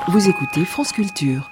Vous écoutez France Culture.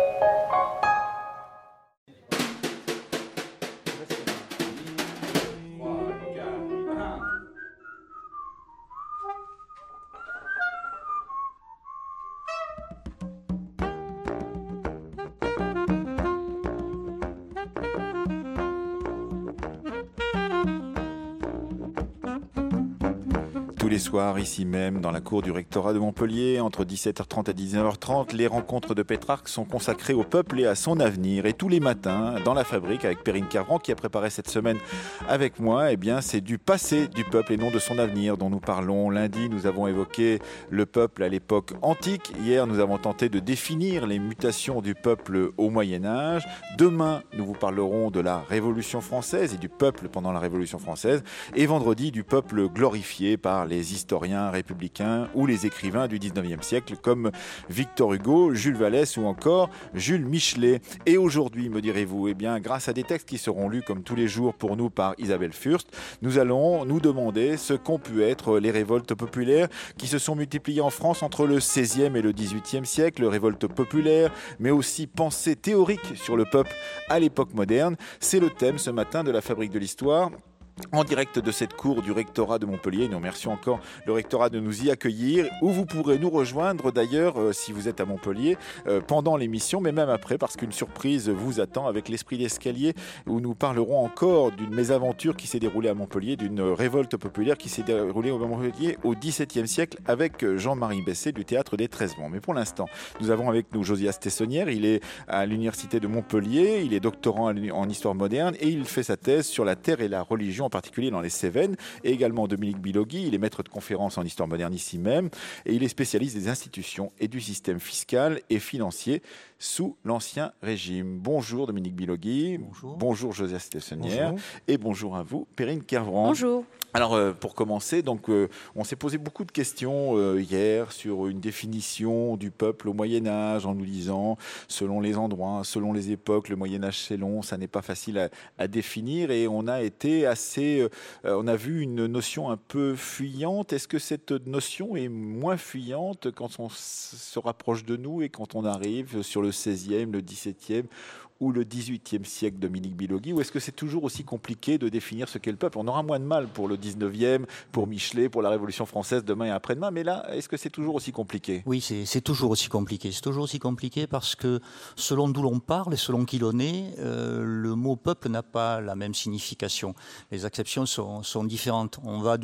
Tous les soirs, ici même, dans la cour du rectorat de Montpellier, entre 17h30 et 19h30, les rencontres de Pétrarque sont consacrées au peuple et à son avenir. Et tous les matins, dans la fabrique, avec Perrine Kervran, qui a préparé cette semaine avec moi, eh bien, c'est du passé du peuple et non de son avenir dont nous parlons. Lundi, nous avons évoqué le peuple à l'époque antique. Hier, nous avons tenté de définir les mutations du peuple au Moyen-Âge. Demain, nous vous parlerons de la Révolution française et du peuple pendant la Révolution française. Et vendredi, du peuple glorifié par les historiens républicains ou les écrivains du 19e siècle comme Victor Hugo, Jules Vallès ou encore Jules Michelet. Et aujourd'hui, me direz-vous, eh bien, grâce à des textes qui seront lus comme tous les jours pour nous par Isabelle Furst, nous allons nous demander ce qu'ont pu être les révoltes populaires qui se sont multipliées en France entre le 16e et le 18e siècle, révoltes populaires, mais aussi pensées théoriques sur le peuple à l'époque moderne. C'est le thème ce matin de la Fabrique de l'Histoire. En direct de cette cour du rectorat de Montpellier, nous remercions encore le rectorat de nous y accueillir, où vous pourrez nous rejoindre d'ailleurs si vous êtes à Montpellier pendant l'émission, mais même après, parce qu'une surprise vous attend avec l'esprit d'escalier, où nous parlerons encore d'une mésaventure qui s'est déroulée à Montpellier, d'une révolte populaire qui s'est déroulée à Montpellier au XVIIe siècle avec Jean-Marie Besset du Théâtre des 13 Vents. Mais pour l'instant, nous avons avec nous Josias Tessonnière, il est à l'université de Montpellier, il est doctorant en histoire moderne et il fait sa thèse sur la terre et la religion, en particulier dans les Cévennes, et également Dominique Bilogui, il est maître de conférences en histoire moderne ici même, et il est spécialiste des institutions et du système fiscal et financier sous l'Ancien Régime. Bonjour Dominique Bilogui, bonjour Josias Tessonnière, et bonjour à vous Perrine Kervran. Bonjour. Alors pour commencer, donc, on s'est posé beaucoup de questions hier sur une définition du peuple au Moyen-Âge en nous disant, selon les endroits, selon les époques, le Moyen-Âge c'est long, ça n'est pas facile à définir et on a été assez, on a vu une notion un peu fuyante. Est-ce que cette notion est moins fuyante quand on se rapproche de nous et quand on arrive sur le 16e, le 17e ou le 18e siècle, Dominique Bilogui, ou est-ce que c'est toujours aussi compliqué de définir ce qu'est le peuple? On aura moins de mal pour le 19e, pour Michelet, pour la Révolution française demain et après-demain, mais là, est-ce que c'est toujours aussi compliqué? Oui, c'est toujours aussi compliqué. C'est toujours aussi compliqué parce que selon d'où l'on parle et selon qui l'on est, le mot peuple n'a pas la même signification. Les acceptions sont différentes. On va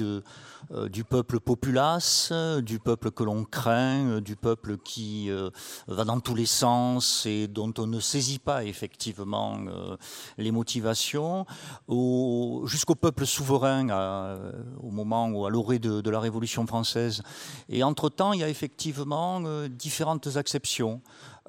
du peuple populace, du peuple que l'on craint, du peuple qui va dans tous les sens et dont on ne saisit pas effectivement les motivations, jusqu'au peuple souverain au moment où, à l'orée de la Révolution française. Et entre-temps, il y a effectivement différentes acceptions.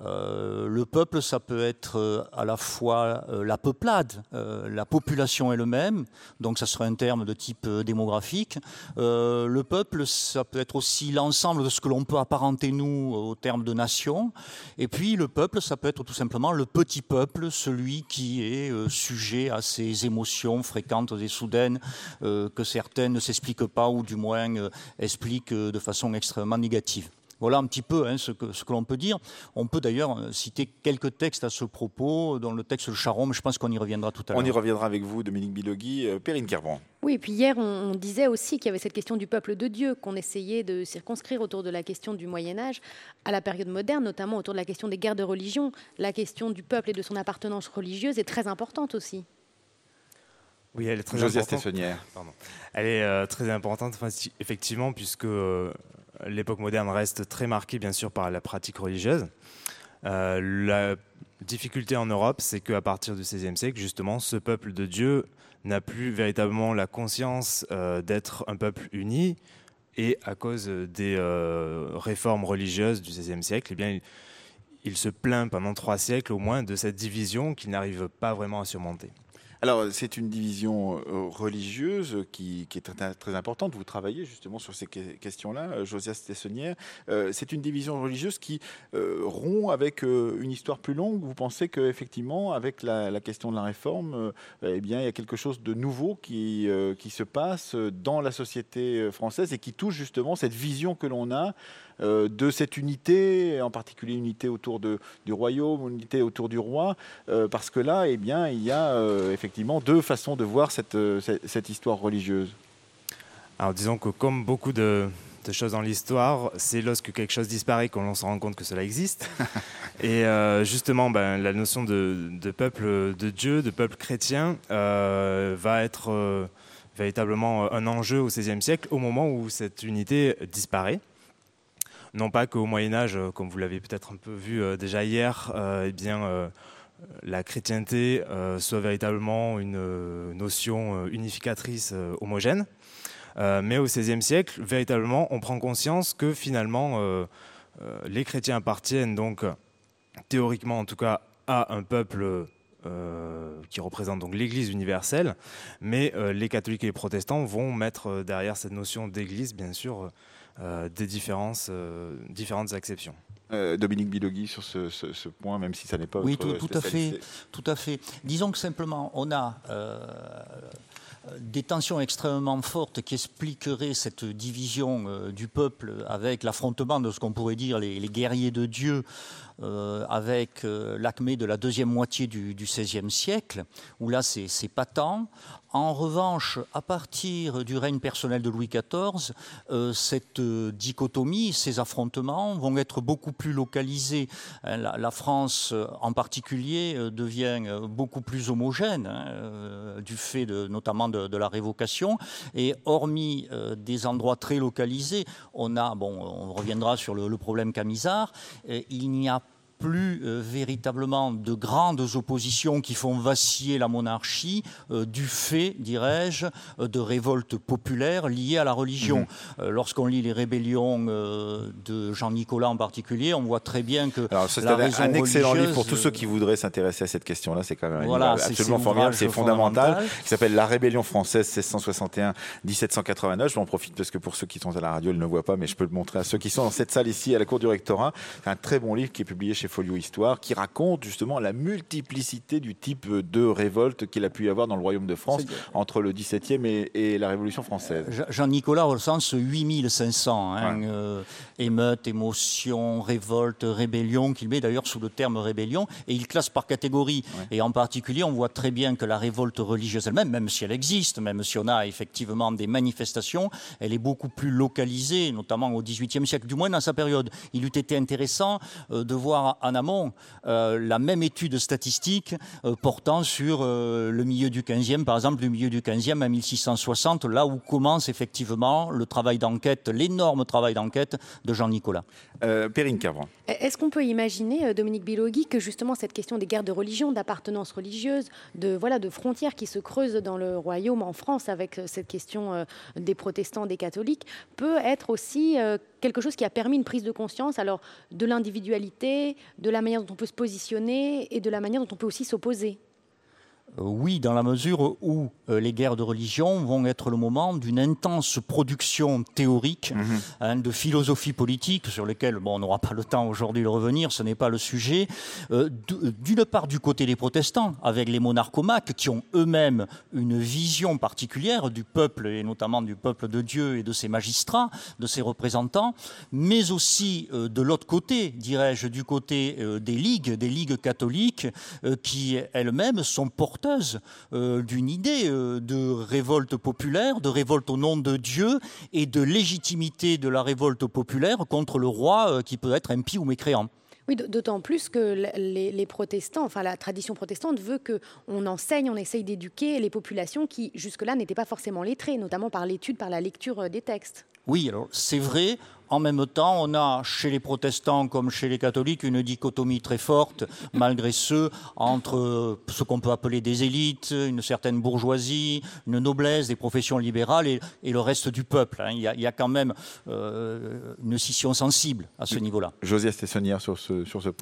Le peuple, ça peut être à la fois la peuplade, la population elle-même, donc ça serait un terme de type démographique. Le peuple, ça peut être aussi l'ensemble de ce que l'on peut apparenter, nous, au terme de nation. Et puis le peuple, ça peut être tout simplement le petit peuple, celui qui est sujet à ces émotions fréquentes et soudaines que certaines ne s'expliquent pas ou du moins expliquent de façon extrêmement négative. Voilà un petit peu ce que l'on peut dire. On peut d'ailleurs citer quelques textes à ce propos, dont le texte de Charron, mais je pense qu'on y reviendra tout à l'heure. On y reviendra avec vous, Dominique Bilogui. Perrine Kervran. Oui, et puis hier, on disait aussi qu'il y avait cette question du peuple de Dieu, qu'on essayait de circonscrire autour de la question du Moyen-Âge à la période moderne, notamment autour de la question des guerres de religion. La question du peuple et de son appartenance religieuse est très importante aussi. Oui, elle est très Josias importante. Tessonnière. Elle est très importante, effectivement, puisque l'époque moderne reste très marquée, bien sûr, par la pratique religieuse. La difficulté en Europe, c'est qu'à partir du XVIe siècle, justement, ce peuple de Dieu n'a plus véritablement la conscience d'être un peuple uni. Et à cause des réformes religieuses du XVIe siècle, eh bien, il se plaint pendant 3 siècles au moins de cette division qu'il n'arrive pas vraiment à surmonter. Alors, c'est une division religieuse qui est très, très importante. Vous travaillez justement sur ces questions-là, Josias Tessonnière. C'est une division religieuse qui rompt avec une histoire plus longue. Vous pensez qu'effectivement, avec la question de la réforme, eh bien, il y a quelque chose de nouveau qui se passe dans la société française et qui touche justement cette vision que l'on a de cette unité, en particulier unité autour du royaume, unité autour du roi, parce que là, eh bien, il y a effectivement deux façons de voir cette histoire religieuse. Alors disons que comme beaucoup de choses dans l'histoire, c'est lorsque quelque chose disparaît qu'on se rend compte que cela existe. Et justement, la notion de peuple de Dieu, de peuple chrétien, va être véritablement un enjeu au XVIe siècle, au moment où cette unité disparaît. Non pas qu'au Moyen-Âge, comme vous l'avez peut-être un peu vu déjà hier, la chrétienté soit véritablement une notion unificatrice homogène, mais au XVIe siècle, véritablement, on prend conscience que finalement, les chrétiens appartiennent donc, théoriquement en tout cas, à un peuple qui représente donc l'Église universelle, mais les catholiques et les protestants vont mettre derrière cette notion d'Église, bien sûr, des différentes acceptions. Dominique Bilogui sur ce point, même si ça n'est pas oui, votre spécialité. Tout à fait. Disons que simplement, on a des tensions extrêmement fortes qui expliqueraient cette division du peuple avec l'affrontement de ce qu'on pourrait dire les guerriers de Dieu avec l'acmé de la deuxième moitié du XVIe siècle, où là c'est patent. En revanche, à partir du règne personnel de Louis XIV, cette dichotomie, ces affrontements vont être beaucoup plus localisés. La France, en particulier, devient beaucoup plus homogène du fait notamment de la révocation. Et hormis des endroits très localisés, on reviendra sur le problème Camisard, il n'y a plus véritablement de grandes oppositions qui font vaciller la monarchie du fait, dirais-je, de révoltes populaires liées à la religion. Lorsqu'on lit les rébellions de Jean Nicolas en particulier, on voit très bien que c'est un excellent livre pour tous ceux qui voudraient s'intéresser à cette question-là. C'est quand même un livre absolument formidable, c'est fondamental. Qui s'appelle La Rébellion française 1661-1789. Je m'en profite parce que pour ceux qui sont à la radio, ils ne le voient pas, mais je peux le montrer à ceux qui sont dans cette salle ici, à la cour du rectorat. C'est un très bon livre qui est publié chez Folio Histoire, qui raconte justement la multiplicité du type de révolte qu'il a pu y avoir dans le royaume de France entre le XVIIe et la Révolution française. Jean-Nicolas recense 8500 émeutes, émotions, révoltes, rébellions, qu'il met d'ailleurs sous le terme rébellion, et il classe par catégorie. Et en particulier, on voit très bien que la révolte religieuse elle-même, même si elle existe, même si on a effectivement des manifestations, elle est beaucoup plus localisée, notamment au XVIIIe siècle, du moins dans sa période. Il eût été intéressant de voir en amont la même étude statistique portant sur le milieu du XVe, par exemple, du milieu du XVe à 1660, là où commence effectivement le travail d'enquête, l'énorme travail d'enquête de Jean Nicolas. Perrine Kervran. Est-ce qu'on peut imaginer, Dominique Bilogui, que justement cette question des guerres de religion, d'appartenance religieuse, de frontières qui se creusent dans le royaume en France avec cette question des protestants, des catholiques, peut être aussi quelque chose qui a permis une prise de conscience de l'individualité, de la manière dont on peut se positionner et de la manière dont on peut aussi s'opposer? Oui, dans la mesure où les guerres de religion vont être le moment d'une intense production théorique, de philosophie politique, sur lesquelles on n'aura pas le temps aujourd'hui de revenir, ce n'est pas le sujet. D'une part du côté des protestants, avec les monarchomaques qui ont eux-mêmes une vision particulière du peuple, et notamment du peuple de Dieu et de ses magistrats, de ses représentants, mais aussi de l'autre côté, dirais-je, du côté des ligues catholiques, qui elles-mêmes sont porteuses d'une idée de révolte populaire, de révolte au nom de Dieu et de légitimité de la révolte populaire contre le roi qui peut être impie ou mécréant. Oui, d'autant plus que les protestants, la tradition protestante veut qu'on enseigne, on essaye d'éduquer les populations qui jusque-là n'étaient pas forcément lettrées, notamment par l'étude, par la lecture des textes. Oui, alors c'est vrai. En même temps, on a chez les protestants comme chez les catholiques une dichotomie très forte, malgré entre ce qu'on peut appeler des élites, une certaine bourgeoisie, une noblesse, des professions libérales et le reste du peuple. Il y a quand même une scission sensible à ce niveau-là. Josias Tessonnière sur ce point.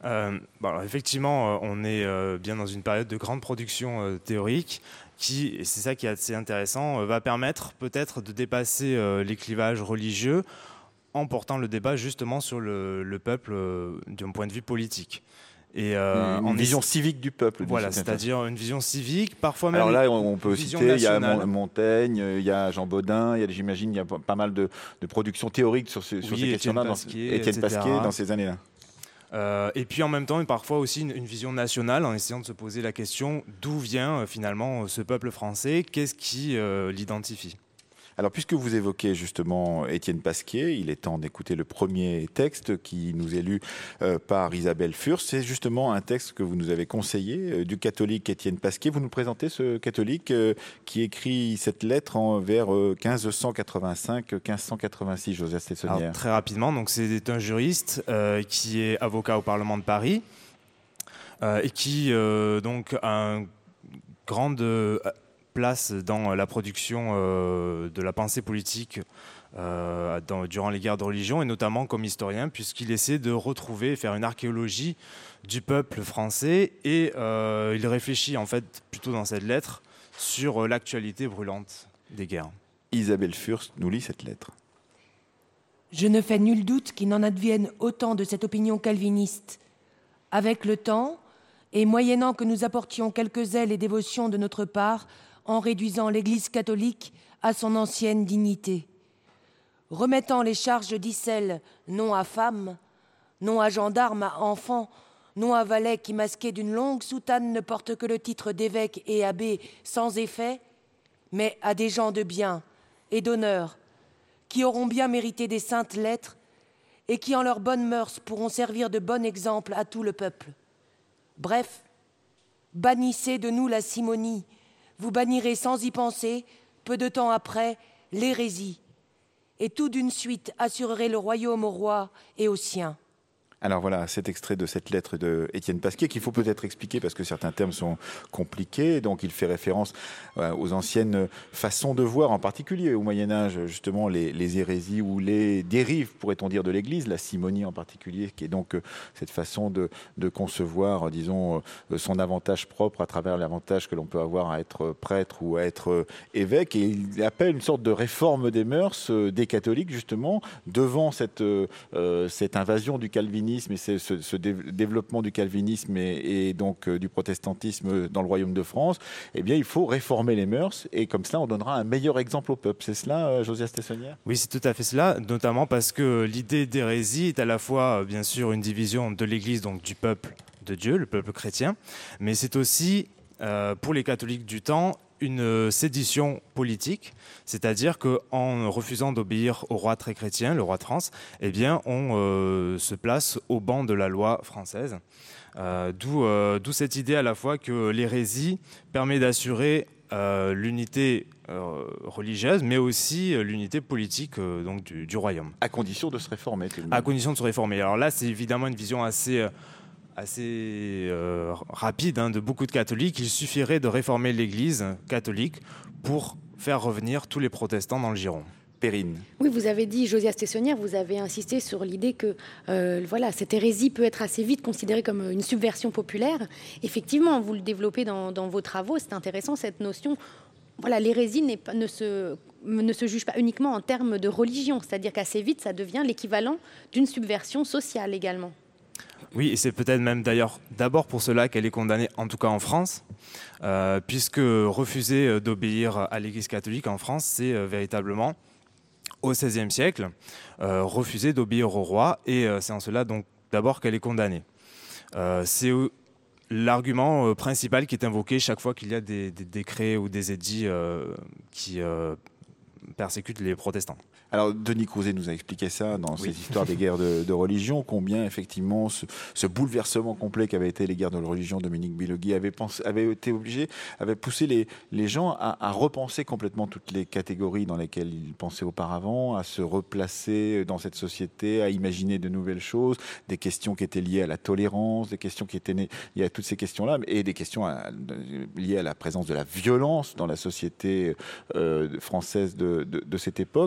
Alors effectivement, on est bien dans une période de grande production théorique qui, et c'est ça qui est assez intéressant, va permettre peut-être de dépasser les clivages religieux en portant le débat justement sur le peuple d'un point de vue politique. Et, une vision civique du peuple. Voilà, c'est-à-dire une vision civique, parfois même. Alors là, on peut citer, il y a Montaigne, il y a Jean Bodin, j'imagine, il y a pas mal de productions théoriques sur ces questions-là. Étienne Pasquier, dans ces années-là. Et puis en même temps, parfois aussi une vision nationale, en essayant de se poser la question d'où vient finalement ce peuple français, qu'est-ce qui l'identifie. Alors, puisque vous évoquez justement Étienne Pasquier, il est temps d'écouter le premier texte qui nous est lu par Isabelle Furst. C'est justement un texte que vous nous avez conseillé du catholique Étienne Pasquier. Vous nous présentez ce catholique qui écrit cette lettre vers 1585-1586, Josias Tessonnière. Alors, très rapidement, donc c'est un juriste qui est avocat au Parlement de Paris et qui donc a une grande place dans la production de la pensée politique durant les guerres de religion, et notamment comme historien, puisqu'il essaie de retrouver et faire une archéologie du peuple français, et il réfléchit en fait plutôt dans cette lettre sur l'actualité brûlante des guerres. Isabelle Furst nous lit cette lettre. Je ne fais nul doute qu'il n'en advienne autant de cette opinion calviniste. Avec le temps, et moyennant que nous apportions quelques zèles et dévotions de notre part, en réduisant l'Église catholique à son ancienne dignité. Remettant les charges d'Icelle non à femmes, non à gendarmes, à enfants, non à valets qui, masqués d'une longue soutane, ne portent que le titre d'évêque et abbé sans effet, mais à des gens de bien et d'honneur, qui auront bien mérité des saintes lettres et qui, en leurs bonnes mœurs, pourront servir de bon exemple à tout le peuple. Bref, bannissez de nous la simonie. Vous bannirez sans y penser, peu de temps après, l'hérésie. Et tout d'une suite assurerez le royaume au roi et aux siens. Alors voilà, cet extrait de cette lettre de Étienne Pasquier qu'il faut peut-être expliquer parce que certains termes sont compliqués. Donc il fait référence aux anciennes façons de voir, en particulier au Moyen-Âge, justement les hérésies ou les dérives, pourrait-on dire, de l'Église, la simonie en particulier, qui est donc cette façon de concevoir, disons, son avantage propre à travers l'avantage que l'on peut avoir à être prêtre ou à être évêque. Et il appelle une sorte de réforme des mœurs des catholiques, justement, devant cette invasion du calvinisme et ce développement du calvinisme et donc du protestantisme dans le royaume de France. Eh bien, il faut réformer les mœurs et comme cela, on donnera un meilleur exemple au peuple. C'est cela, Josias Tessonnière ? Oui, c'est tout à fait cela, notamment parce que l'idée d'hérésie est à la fois, bien sûr, une division de l'Église, donc du peuple de Dieu, le peuple chrétien, mais c'est aussi, pour les catholiques du temps, une sédition politique, c'est-à-dire qu'en refusant d'obéir au roi très chrétien, le roi de France, eh bien, on se place au banc de la loi française. D'où cette idée à la fois que l'hérésie permet d'assurer l'unité religieuse, mais aussi l'unité politique donc du royaume. À condition de se réformer. À condition de se réformer. Alors là, c'est évidemment une vision assez rapide de beaucoup de catholiques. Il suffirait de réformer l'Église catholique pour faire revenir tous les protestants dans le giron. Perrine. Oui, vous avez dit, Josias Tessonnière, vous avez insisté sur l'idée que cette hérésie peut être assez vite considérée comme une subversion populaire. Effectivement, vous le développez dans vos travaux, c'est intéressant cette notion. Voilà, l'hérésie ne se juge pas uniquement en termes de religion, c'est-à-dire qu'assez vite, ça devient l'équivalent d'une subversion sociale également. Oui, et c'est peut-être même d'ailleurs d'abord pour cela qu'elle est condamnée, en tout cas en France, puisque refuser d'obéir à l'Église catholique en France, c'est véritablement, au XVIe siècle, refuser d'obéir au roi, et c'est en cela donc d'abord qu'elle est condamnée. C'est l'argument principal qui est invoqué chaque fois qu'il y a des décrets ou des édits qui persécutent les protestants. Alors, Denis Crouzet nous a expliqué ça dans ses histoires des guerres de religion, combien effectivement ce bouleversement complet qu'avaient été les guerres de religion, Dominique Billegui avait poussé les gens à repenser complètement toutes les catégories dans lesquelles ils pensaient auparavant, à se replacer dans cette société, à imaginer de nouvelles choses, des questions qui étaient liées à la tolérance, des questions qui étaient liées à toutes ces questions-là, et des questions liées à la présence de la violence dans la société française de cette époque. Et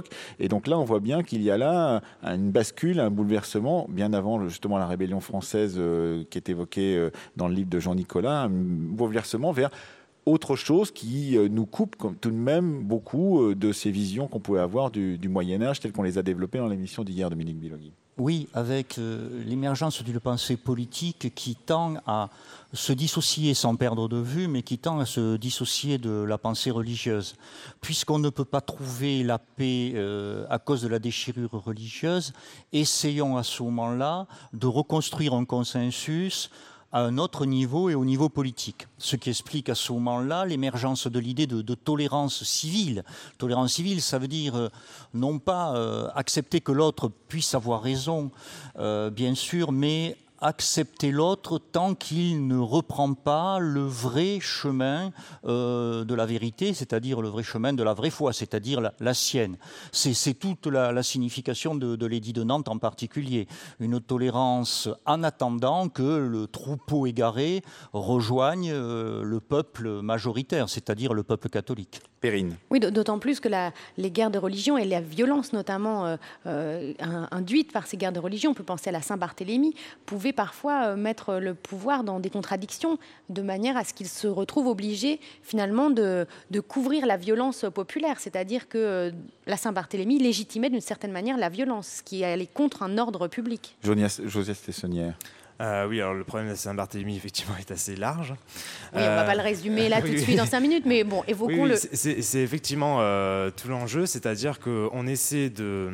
Et donc là, on voit bien qu'il y a là une bascule, un bouleversement, bien avant justement la rébellion française qui est évoquée dans le livre de Jean Nicolas, un bouleversement vers autre chose qui nous coupe tout de même beaucoup de ces visions qu'on pouvait avoir du Moyen-Âge telles qu'on les a développées dans l'émission d'hier, Dominique Bilogui. Oui, avec l'émergence d'une pensée politique qui tend à se dissocier sans perdre de vue, mais qui tend à se dissocier de la pensée religieuse. Puisqu'on ne peut pas trouver la paix à cause de la déchirure religieuse, essayons à ce moment-là de reconstruire un consensus à un autre niveau et au niveau politique. Ce qui explique à ce moment-là l'émergence de l'idée de tolérance civile. Tolérance civile, ça veut dire non pas accepter que l'autre puisse avoir raison, bien sûr, mais accepter l'autre tant qu'il ne reprend pas le vrai chemin de la vérité, c'est-à-dire le vrai chemin de la vraie foi, c'est-à-dire la sienne. C'est toute la signification de l'édit de Nantes en particulier. Une tolérance en attendant que le troupeau égaré rejoigne le peuple majoritaire, c'est-à-dire le peuple catholique. Perrine. Oui, d'autant plus que les guerres de religion et la violence notamment induite par ces guerres de religion, on peut penser à la Saint-Barthélemy, pouvaient parfois mettre le pouvoir dans des contradictions de manière à ce qu'il se retrouve obligé finalement de couvrir la violence populaire, c'est-à-dire que la Saint-Barthélemy légitimait d'une certaine manière la violence, qui allait contre un ordre public. Josias Tessonnière. Oui, alors le problème de Saint-Barthélemy, effectivement, est assez large. Oui, on ne va pas le résumer là tout de suite dans 5 minutes, mais bon, évoquons-le. Oui, c'est effectivement tout l'enjeu, c'est-à-dire qu'on essaie de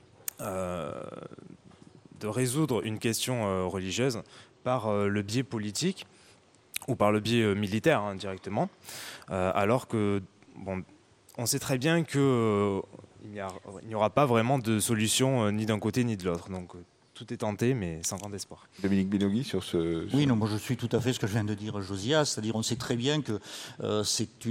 résoudre une question religieuse par le biais politique ou par le biais militaire directement, alors que on sait très bien qu'il n'y aura pas vraiment de solution ni d'un côté ni de l'autre. Donc tout est tenté, mais sans grand espoir. Dominique Bilogui sur ce... Oui, non, moi je suis tout à fait ce que je viens de dire, Josias, c'est-à-dire on sait très bien que c'est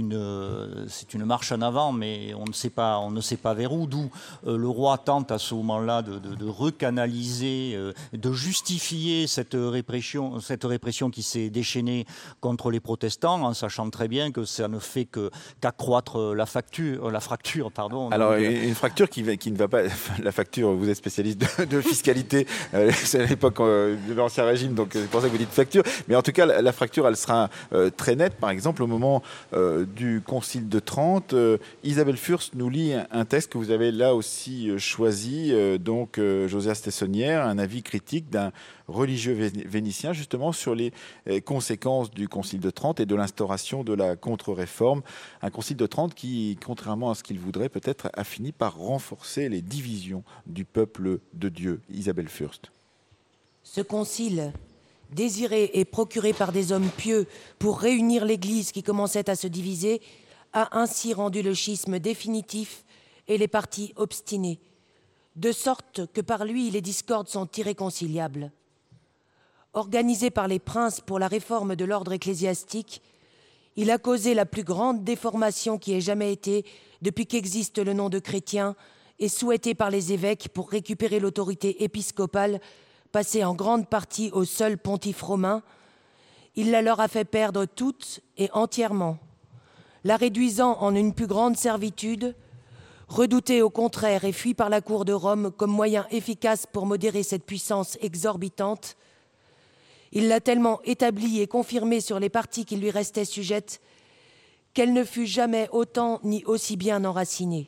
une marche en avant, mais on ne sait pas vers où, d'où le roi tente à ce moment-là de recanaliser, de justifier cette répression qui s'est déchaînée contre les protestants, en sachant très bien que ça ne fait qu'accroître la fracture. Alors, une fracture qui ne va pas... La facture, vous êtes spécialiste de fiscalité, c'est à l'époque de l'Ancien Régime, donc c'est pour ça que vous dites fracture. Mais en tout cas, la fracture, elle sera très nette. Par exemple, au moment du Concile de Trente, Isabelle Fürst nous lit un texte que vous avez là aussi choisi, donc Josias Tessonnière, un avis critique d'un religieux vénitien, justement, sur les conséquences du Concile de Trente et de l'instauration de la contre-réforme. Un Concile de Trente qui, contrairement à ce qu'il voudrait, peut-être a fini par renforcer les divisions du peuple de Dieu. Isabelle Fürst. Ce concile, désiré et procuré par des hommes pieux pour réunir l'Église qui commençait à se diviser, a ainsi rendu le schisme définitif et les partis obstinés, de sorte que par lui les discordes sont irréconciliables. Organisé par les princes pour la réforme de l'ordre ecclésiastique, il a causé la plus grande déformation qui ait jamais été depuis qu'existe le nom de chrétien et souhaité par les évêques pour récupérer l'autorité épiscopale passée en grande partie au seul pontife romain. Il la leur a fait perdre toute et entièrement, la réduisant en une plus grande servitude, redoutée au contraire et fuie par la cour de Rome comme moyen efficace pour modérer cette puissance exorbitante. Il l'a tellement établie et confirmée sur les parties qui lui restaient sujettes qu'elle ne fut jamais autant ni aussi bien enracinée.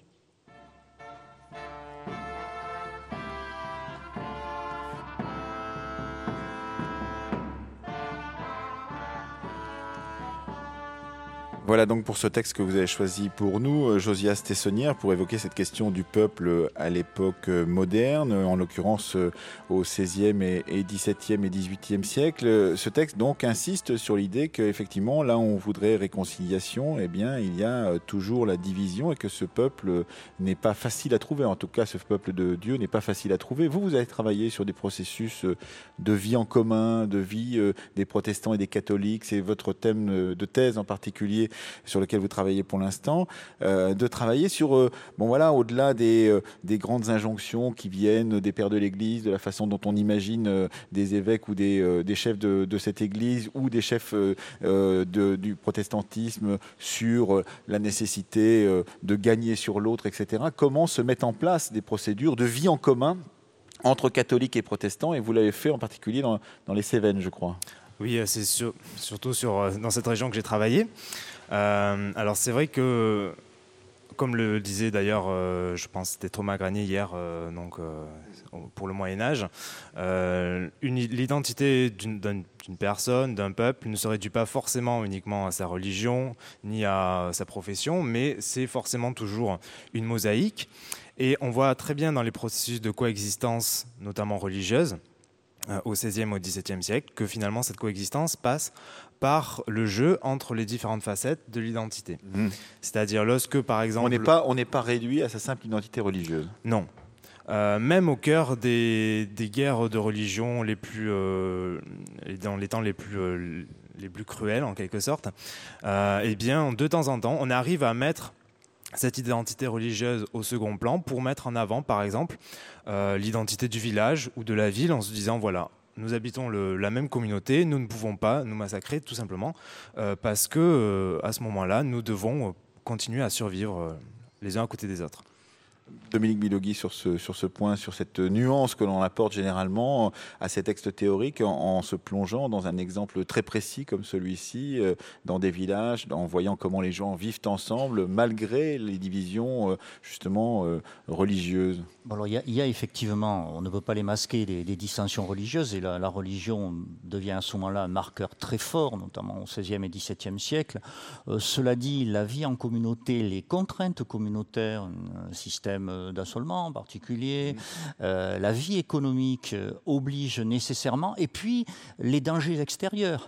Voilà donc pour ce texte que vous avez choisi pour nous, Josias Tessonnière, pour évoquer cette question du peuple à l'époque moderne, en l'occurrence au XVIe et XVIIe et XVIIIe siècle. Ce texte donc insiste sur l'idée qu'effectivement, là où on voudrait réconciliation, eh bien, il y a toujours la division et que ce peuple n'est pas facile à trouver. En tout cas, ce peuple de Dieu n'est pas facile à trouver. Vous avez travaillé sur des processus de vie en commun, de vie des protestants et des catholiques. C'est votre thème de thèse en particulier sur lequel vous travaillez pour l'instant, de travailler sur, au-delà des grandes injonctions qui viennent des pères de l'Église, de la façon dont on imagine des évêques ou des chefs de cette Église ou des chefs du protestantisme sur la nécessité de gagner sur l'autre, etc. Comment se mettent en place des procédures de vie en commun entre catholiques et protestants, et vous l'avez fait en particulier dans les Cévennes, je crois. Oui, c'est surtout dans cette région que j'ai travaillé. Alors c'est vrai que, comme le disait d'ailleurs, je pense que c'était Thomas Granier hier, pour le Moyen-Âge, l'identité d'une personne, d'un peuple, ne se réduit pas forcément uniquement à sa religion ni à sa profession, mais c'est forcément toujours une mosaïque. Et on voit très bien dans les processus de coexistence, notamment religieuse, au XVIe au XVIIe siècle, que finalement cette coexistence passe par le jeu entre les différentes facettes de l'identité. C'est-à-dire lorsque, par exemple... On n'est pas réduit à sa simple identité religieuse. Non. Même au cœur des guerres de religion dans les temps les plus cruels, en quelque sorte, eh bien, de temps en temps, on arrive à mettre cette identité religieuse au second plan pour mettre en avant, par exemple, l'identité du village ou de la ville en se disant, voilà, nous habitons la même communauté, nous ne pouvons pas nous massacrer tout simplement parce que à ce moment-là, nous devons continuer à survivre les uns à côté des autres. Dominique Bilogui, sur ce point, sur cette nuance que l'on apporte généralement à ces textes théoriques en se plongeant dans un exemple très précis comme celui-ci, dans des villages, en voyant comment les gens vivent ensemble malgré les divisions justement religieuses. Bon, alors, il y a effectivement, on ne peut pas les masquer, des dissensions religieuses, et la religion devient à ce moment-là un marqueur très fort, notamment au XVIe et XVIIe siècle. Cela dit, la vie en communauté, les contraintes communautaires, un système d'assolement en particulier, la vie économique oblige nécessairement, et puis les dangers extérieurs.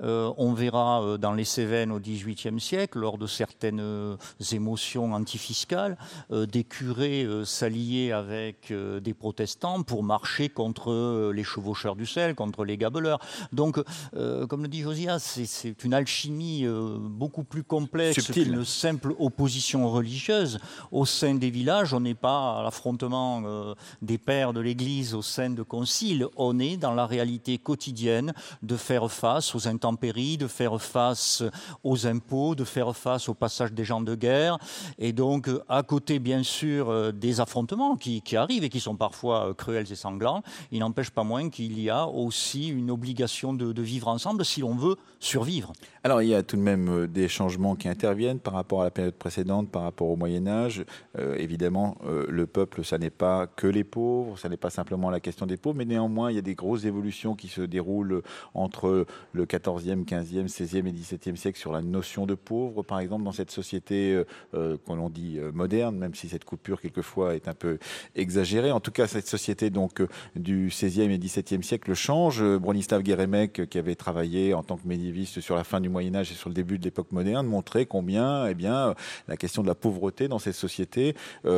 On verra dans les Cévennes au XVIIIe siècle, lors de certaines émotions antifiscales, des curés s'allier avec des protestants pour marcher contre les chevaucheurs du sel, contre les gabeleurs. Donc, comme le dit Josias, c'est une alchimie beaucoup plus complexe qu'une simple opposition religieuse. Au sein des villages, on n'est pas à l'affrontement des pères de l'Église au sein de conciles, on est dans la réalité quotidienne de faire face aux intempéries, de faire face aux impôts, de faire face au passage des gens de guerre. Et donc, à côté, bien sûr, des affrontements qui arrivent et qui sont parfois cruels et sanglants, il n'empêche pas moins qu'il y a aussi une obligation de vivre ensemble si l'on veut survivre. Alors, il y a tout de même des changements qui interviennent par rapport à la période précédente, par rapport au Moyen-Âge. Évidemment, le peuple, ça n'est pas que les pauvres, ça n'est pas simplement la question des pauvres, mais néanmoins, il y a des grosses évolutions qui se déroulent entre le 14e, 15e, 16e et 17e siècle sur la notion de pauvre, par exemple, dans cette société qu'on dit moderne, même si cette coupure, quelquefois, est un peu exagérée. En tout cas, cette société donc, du 16e et 17e siècle change. Bronislaw Geremek, qui avait travaillé en tant que médiéviste sur la fin du Moyen-Âge et sur le début de l'époque moderne, montrait combien la question de la pauvreté dans cette société,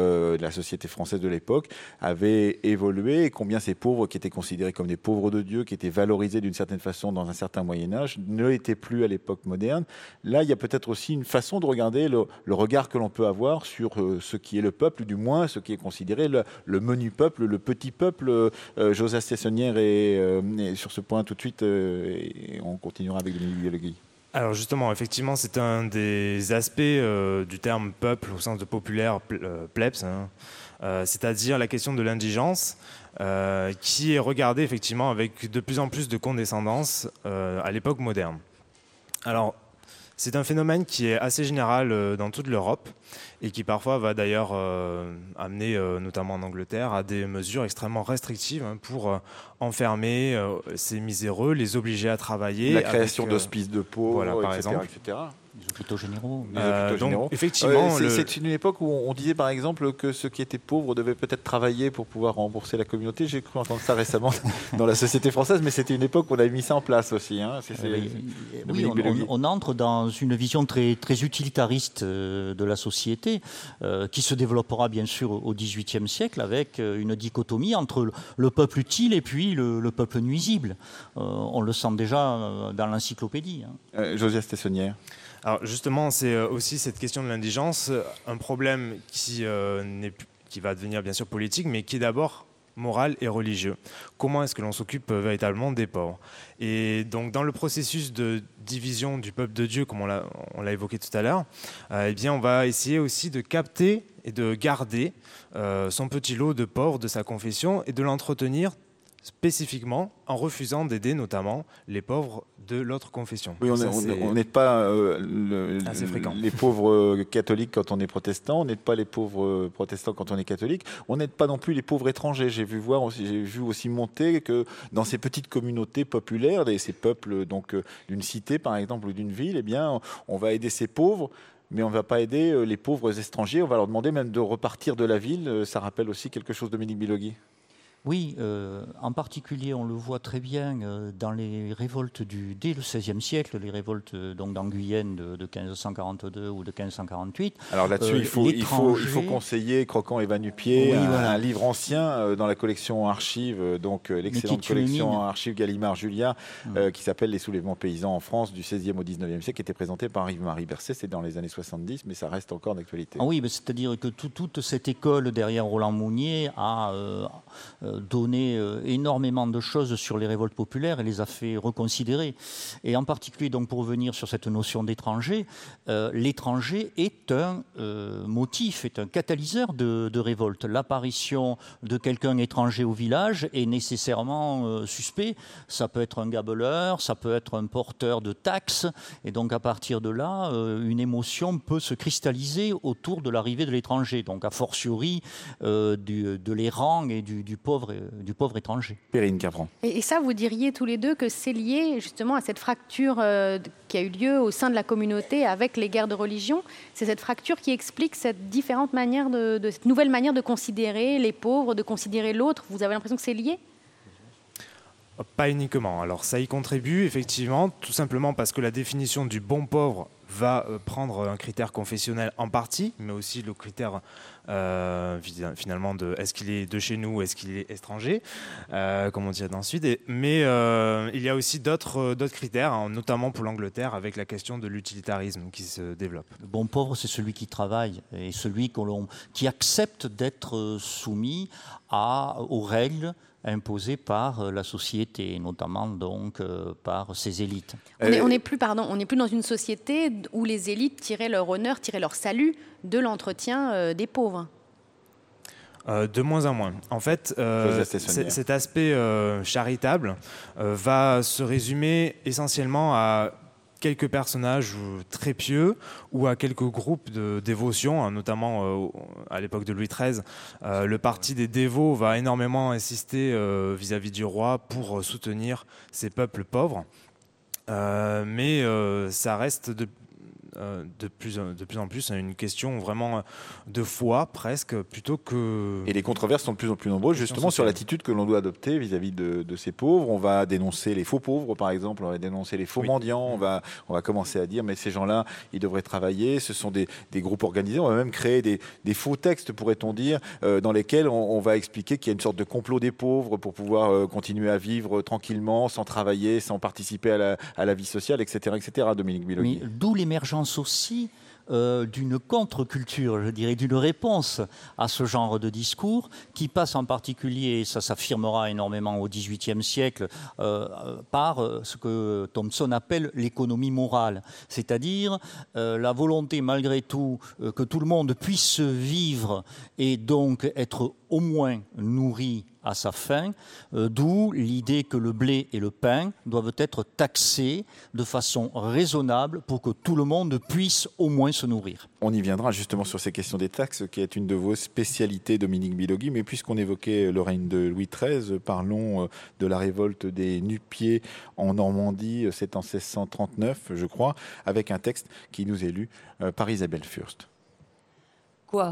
la société française de l'époque, avait évolué et combien ces pauvres qui étaient considérés comme des pauvres de Dieu, qui étaient valorisés d'une certaine façon dans un certain Moyen-Âge, ne l'étaient plus à l'époque moderne. Là, il y a peut-être aussi une façon de regarder le regard que l'on peut avoir sur ce qui est le peuple, du moins ce qui est considéré le menu peuple, le petit peuple. Josias Tessonnière est sur ce point tout de suite et on continuera avec Dominique Bilogui. Alors justement, effectivement, c'est un des aspects du terme peuple au sens de populaire, plebs, c'est-à-dire la question de l'indigence qui est regardée effectivement avec de plus en plus de condescendance à l'époque moderne. Alors, c'est un phénomène qui est assez général dans toute l'Europe et qui parfois va d'ailleurs amener, notamment en Angleterre, à des mesures extrêmement restrictives pour enfermer ces miséreux, les obliger à travailler. La création d'hospices de pauvres, voilà, par etc., exemple. etc. Les hôpitaux généraux. Donc, effectivement, c'est une époque où on disait par exemple que ceux qui étaient pauvres devaient peut-être travailler pour pouvoir rembourser la communauté. J'ai cru entendre ça récemment dans la société française, mais c'était une époque où on avait mis ça en place aussi. Oui, on entre dans une vision très, très utilitariste de la société qui se développera bien sûr au XVIIIe siècle avec une dichotomie entre le peuple utile et puis le peuple nuisible. On le sent déjà dans l'encyclopédie. Josias Tessonnière. Alors justement, c'est aussi cette question de l'indigence, un problème qui va devenir bien sûr politique, mais qui est d'abord moral et religieux. Comment est-ce que l'on s'occupe véritablement des pauvres? Et donc dans le processus de division du peuple de Dieu, comme on l'a évoqué tout à l'heure, eh bien on va essayer aussi de capter et de garder son petit lot de pauvres de sa confession et de l'entretenir spécifiquement en refusant d'aider notamment les pauvres de l'autre confession. Oui, on n'aide pas les pauvres catholiques quand on est protestant, on n'aide pas les pauvres protestants quand on est catholique, on n'aide pas non plus les pauvres étrangers. J'ai vu aussi monter que dans ces petites communautés populaires, ces peuples donc d'une cité par exemple ou d'une ville, eh bien, on va aider ces pauvres. Mais on ne va pas aider les pauvres étrangers, on va leur demander même de repartir de la ville. Ça rappelle aussi quelque chose, Dominique Bilogui. Oui, en particulier, on le voit très bien dans les révoltes dès le XVIe siècle, les révoltes donc en Guyenne de 1542 ou de 1548. Alors là-dessus, il faut conseiller Croquant et Vanupier, un livre ancien dans la collection Archives, donc l'excellente collection Archives Gallimard-Julia, qui s'appelle Les soulèvements paysans en France du XVIe au XIXe siècle, qui était présenté par Yves-Marie Berset. C'est dans les années 70, mais ça reste encore d'actualité. Ah oui, c'est-à-dire que toute cette école derrière Roland Mounier a donné énormément de choses sur les révoltes populaires et les a fait reconsidérer. Et en particulier, donc, pour revenir sur cette notion d'étranger, l'étranger est un motif, est un catalyseur de révolte. L'apparition de quelqu'un étranger au village est nécessairement suspect. Ça peut être un gabeleur, ça peut être un porteur de taxes. Et donc, à partir de là, une émotion peut se cristalliser autour de l'arrivée de l'étranger. Donc, a fortiori, de l'errant et du pauvre étranger. Perrine Kervran. Et ça, vous diriez tous les deux que c'est lié justement à cette fracture qui a eu lieu au sein de la communauté avec les guerres de religion. C'est cette fracture qui explique cette différente manière cette nouvelle manière de considérer les pauvres, de considérer l'autre. Vous avez l'impression que c'est lié ? Pas uniquement. Alors ça y contribue effectivement, tout simplement parce que la définition du bon pauvre va prendre un critère confessionnel en partie, mais aussi le critère finalement de est-ce qu'il est de chez nous ou est-ce qu'il est étranger, comme on dirait ensuite. Mais il y a aussi d'autres critères, hein, notamment pour l'Angleterre, avec la question de l'utilitarisme qui se développe. Le bon pauvre, c'est celui qui travaille et celui qui accepte d'être soumis aux règles imposées par la société, notamment donc par ses élites. On n'est plus dans une société où les élites tiraient leur honneur, tiraient leur salut de l'entretien des pauvres. De moins en moins. En fait, cet aspect charitable va se résumer essentiellement à quelques personnages très pieux ou à quelques groupes de dévotion, hein, notamment à l'époque de Louis XIII. Le parti des dévots va énormément insister vis-à-vis du roi pour soutenir ces peuples pauvres. Mais ça reste de plus en plus une question vraiment de foi presque plutôt que... Et les controverses sont de plus en plus nombreuses justement sur l'attitude que l'on doit adopter vis-à-vis de ces pauvres. On va dénoncer les faux pauvres par exemple, on va dénoncer les faux mendiants, on va commencer à dire mais ces gens-là ils devraient travailler, ce sont des groupes organisés, on va même créer des faux textes pourrait-on dire dans lesquels on va expliquer qu'il y a une sorte de complot des pauvres pour pouvoir continuer à vivre tranquillement sans travailler, sans participer à la vie sociale, etc. Dominique Bilogui. D'où l'émergence aussi d'une contre-culture, je dirais, d'une réponse à ce genre de discours qui passe en particulier, et ça s'affirmera énormément au XVIIIe siècle, par ce que Thompson appelle l'économie morale, c'est-à-dire la volonté malgré tout que tout le monde puisse vivre et donc être au moins nourri à sa faim, d'où l'idée que le blé et le pain doivent être taxés de façon raisonnable pour que tout le monde puisse au moins se nourrir. On y viendra justement sur ces questions des taxes, qui est une de vos spécialités, Dominique Bilogui, mais puisqu'on évoquait le règne de Louis XIII, parlons de la révolte des nu-pieds en Normandie, c'est en 1639, je crois, avec un texte qui nous est lu par Isabelle Furst. Quoi ?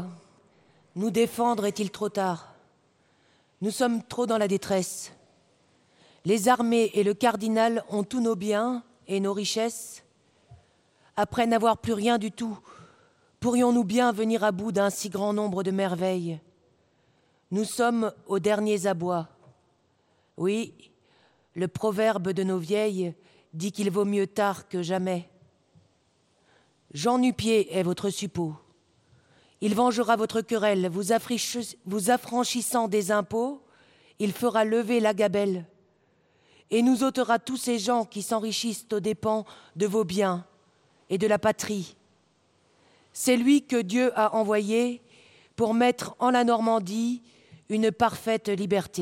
Nous défendre est-il trop tard ? Nous sommes trop dans la détresse. Les armées et le cardinal ont tous nos biens et nos richesses. Après n'avoir plus rien du tout, pourrions-nous bien venir à bout d'un si grand nombre de merveilles ? Nous sommes aux derniers abois. Oui, le proverbe de nos vieilles dit qu'il vaut mieux tard que jamais. Jean Nu-Pied est votre suppôt. Il vengera votre querelle, vous affranchissant des impôts, il fera lever la gabelle et nous ôtera tous ces gens qui s'enrichissent aux dépens de vos biens et de la patrie. C'est lui que Dieu a envoyé pour mettre en la Normandie une parfaite liberté.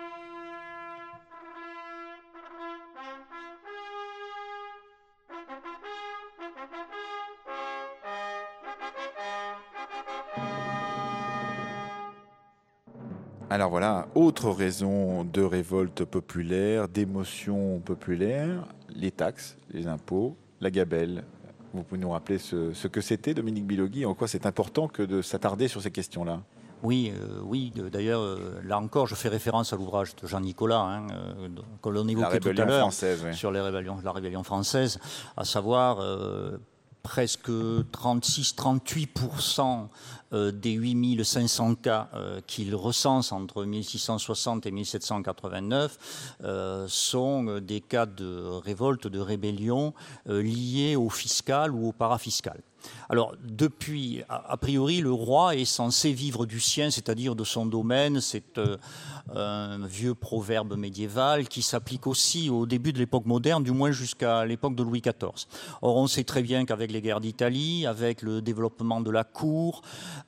Alors voilà, autre raison de révolte populaire, d'émotion populaire, les taxes, les impôts, la gabelle. Vous pouvez nous rappeler ce que c'était, Dominique Bilogui, en quoi c'est important que de s'attarder sur ces questions-là? Oui, d'ailleurs, là encore, je fais référence à l'ouvrage de Jean-Nicolas, que l'on évoquait tout à l'heure, sur la rébellion française, à savoir presque 36-38% des 8500 cas qu'il recense entre 1660 et 1789 sont des cas de révolte, de rébellion liés au fiscal ou au parafiscal. Alors, depuis, a priori, le roi est censé vivre du sien, c'est-à-dire de son domaine. C'est un vieux proverbe médiéval qui s'applique aussi au début de l'époque moderne, du moins jusqu'à l'époque de Louis XIV. Or, on sait très bien qu'avec les guerres d'Italie, avec le développement de la cour,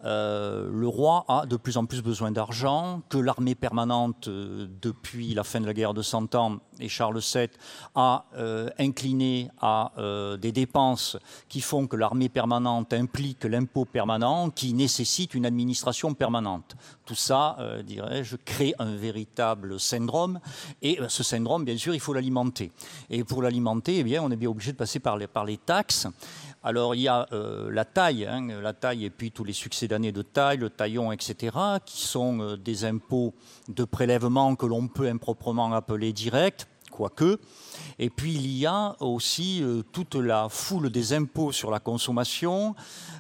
le roi a de plus en plus besoin d'argent, que l'armée permanente, depuis la fin de la guerre de 100 ans, et Charles VII, a incliné à des dépenses qui font que l'armée permanente implique l'impôt permanent qui nécessite une administration permanente. Tout ça, dirais-je, crée un véritable syndrome et ce syndrome, bien sûr, il faut l'alimenter. Et pour l'alimenter, eh bien, on est bien obligé de passer par les taxes. Alors il y a la taille et puis tous les succès d'années de taille, le taillon, etc., qui sont des impôts de prélèvement que l'on peut improprement appeler directs, quoique. Et puis il y a aussi toute la foule des impôts sur la consommation,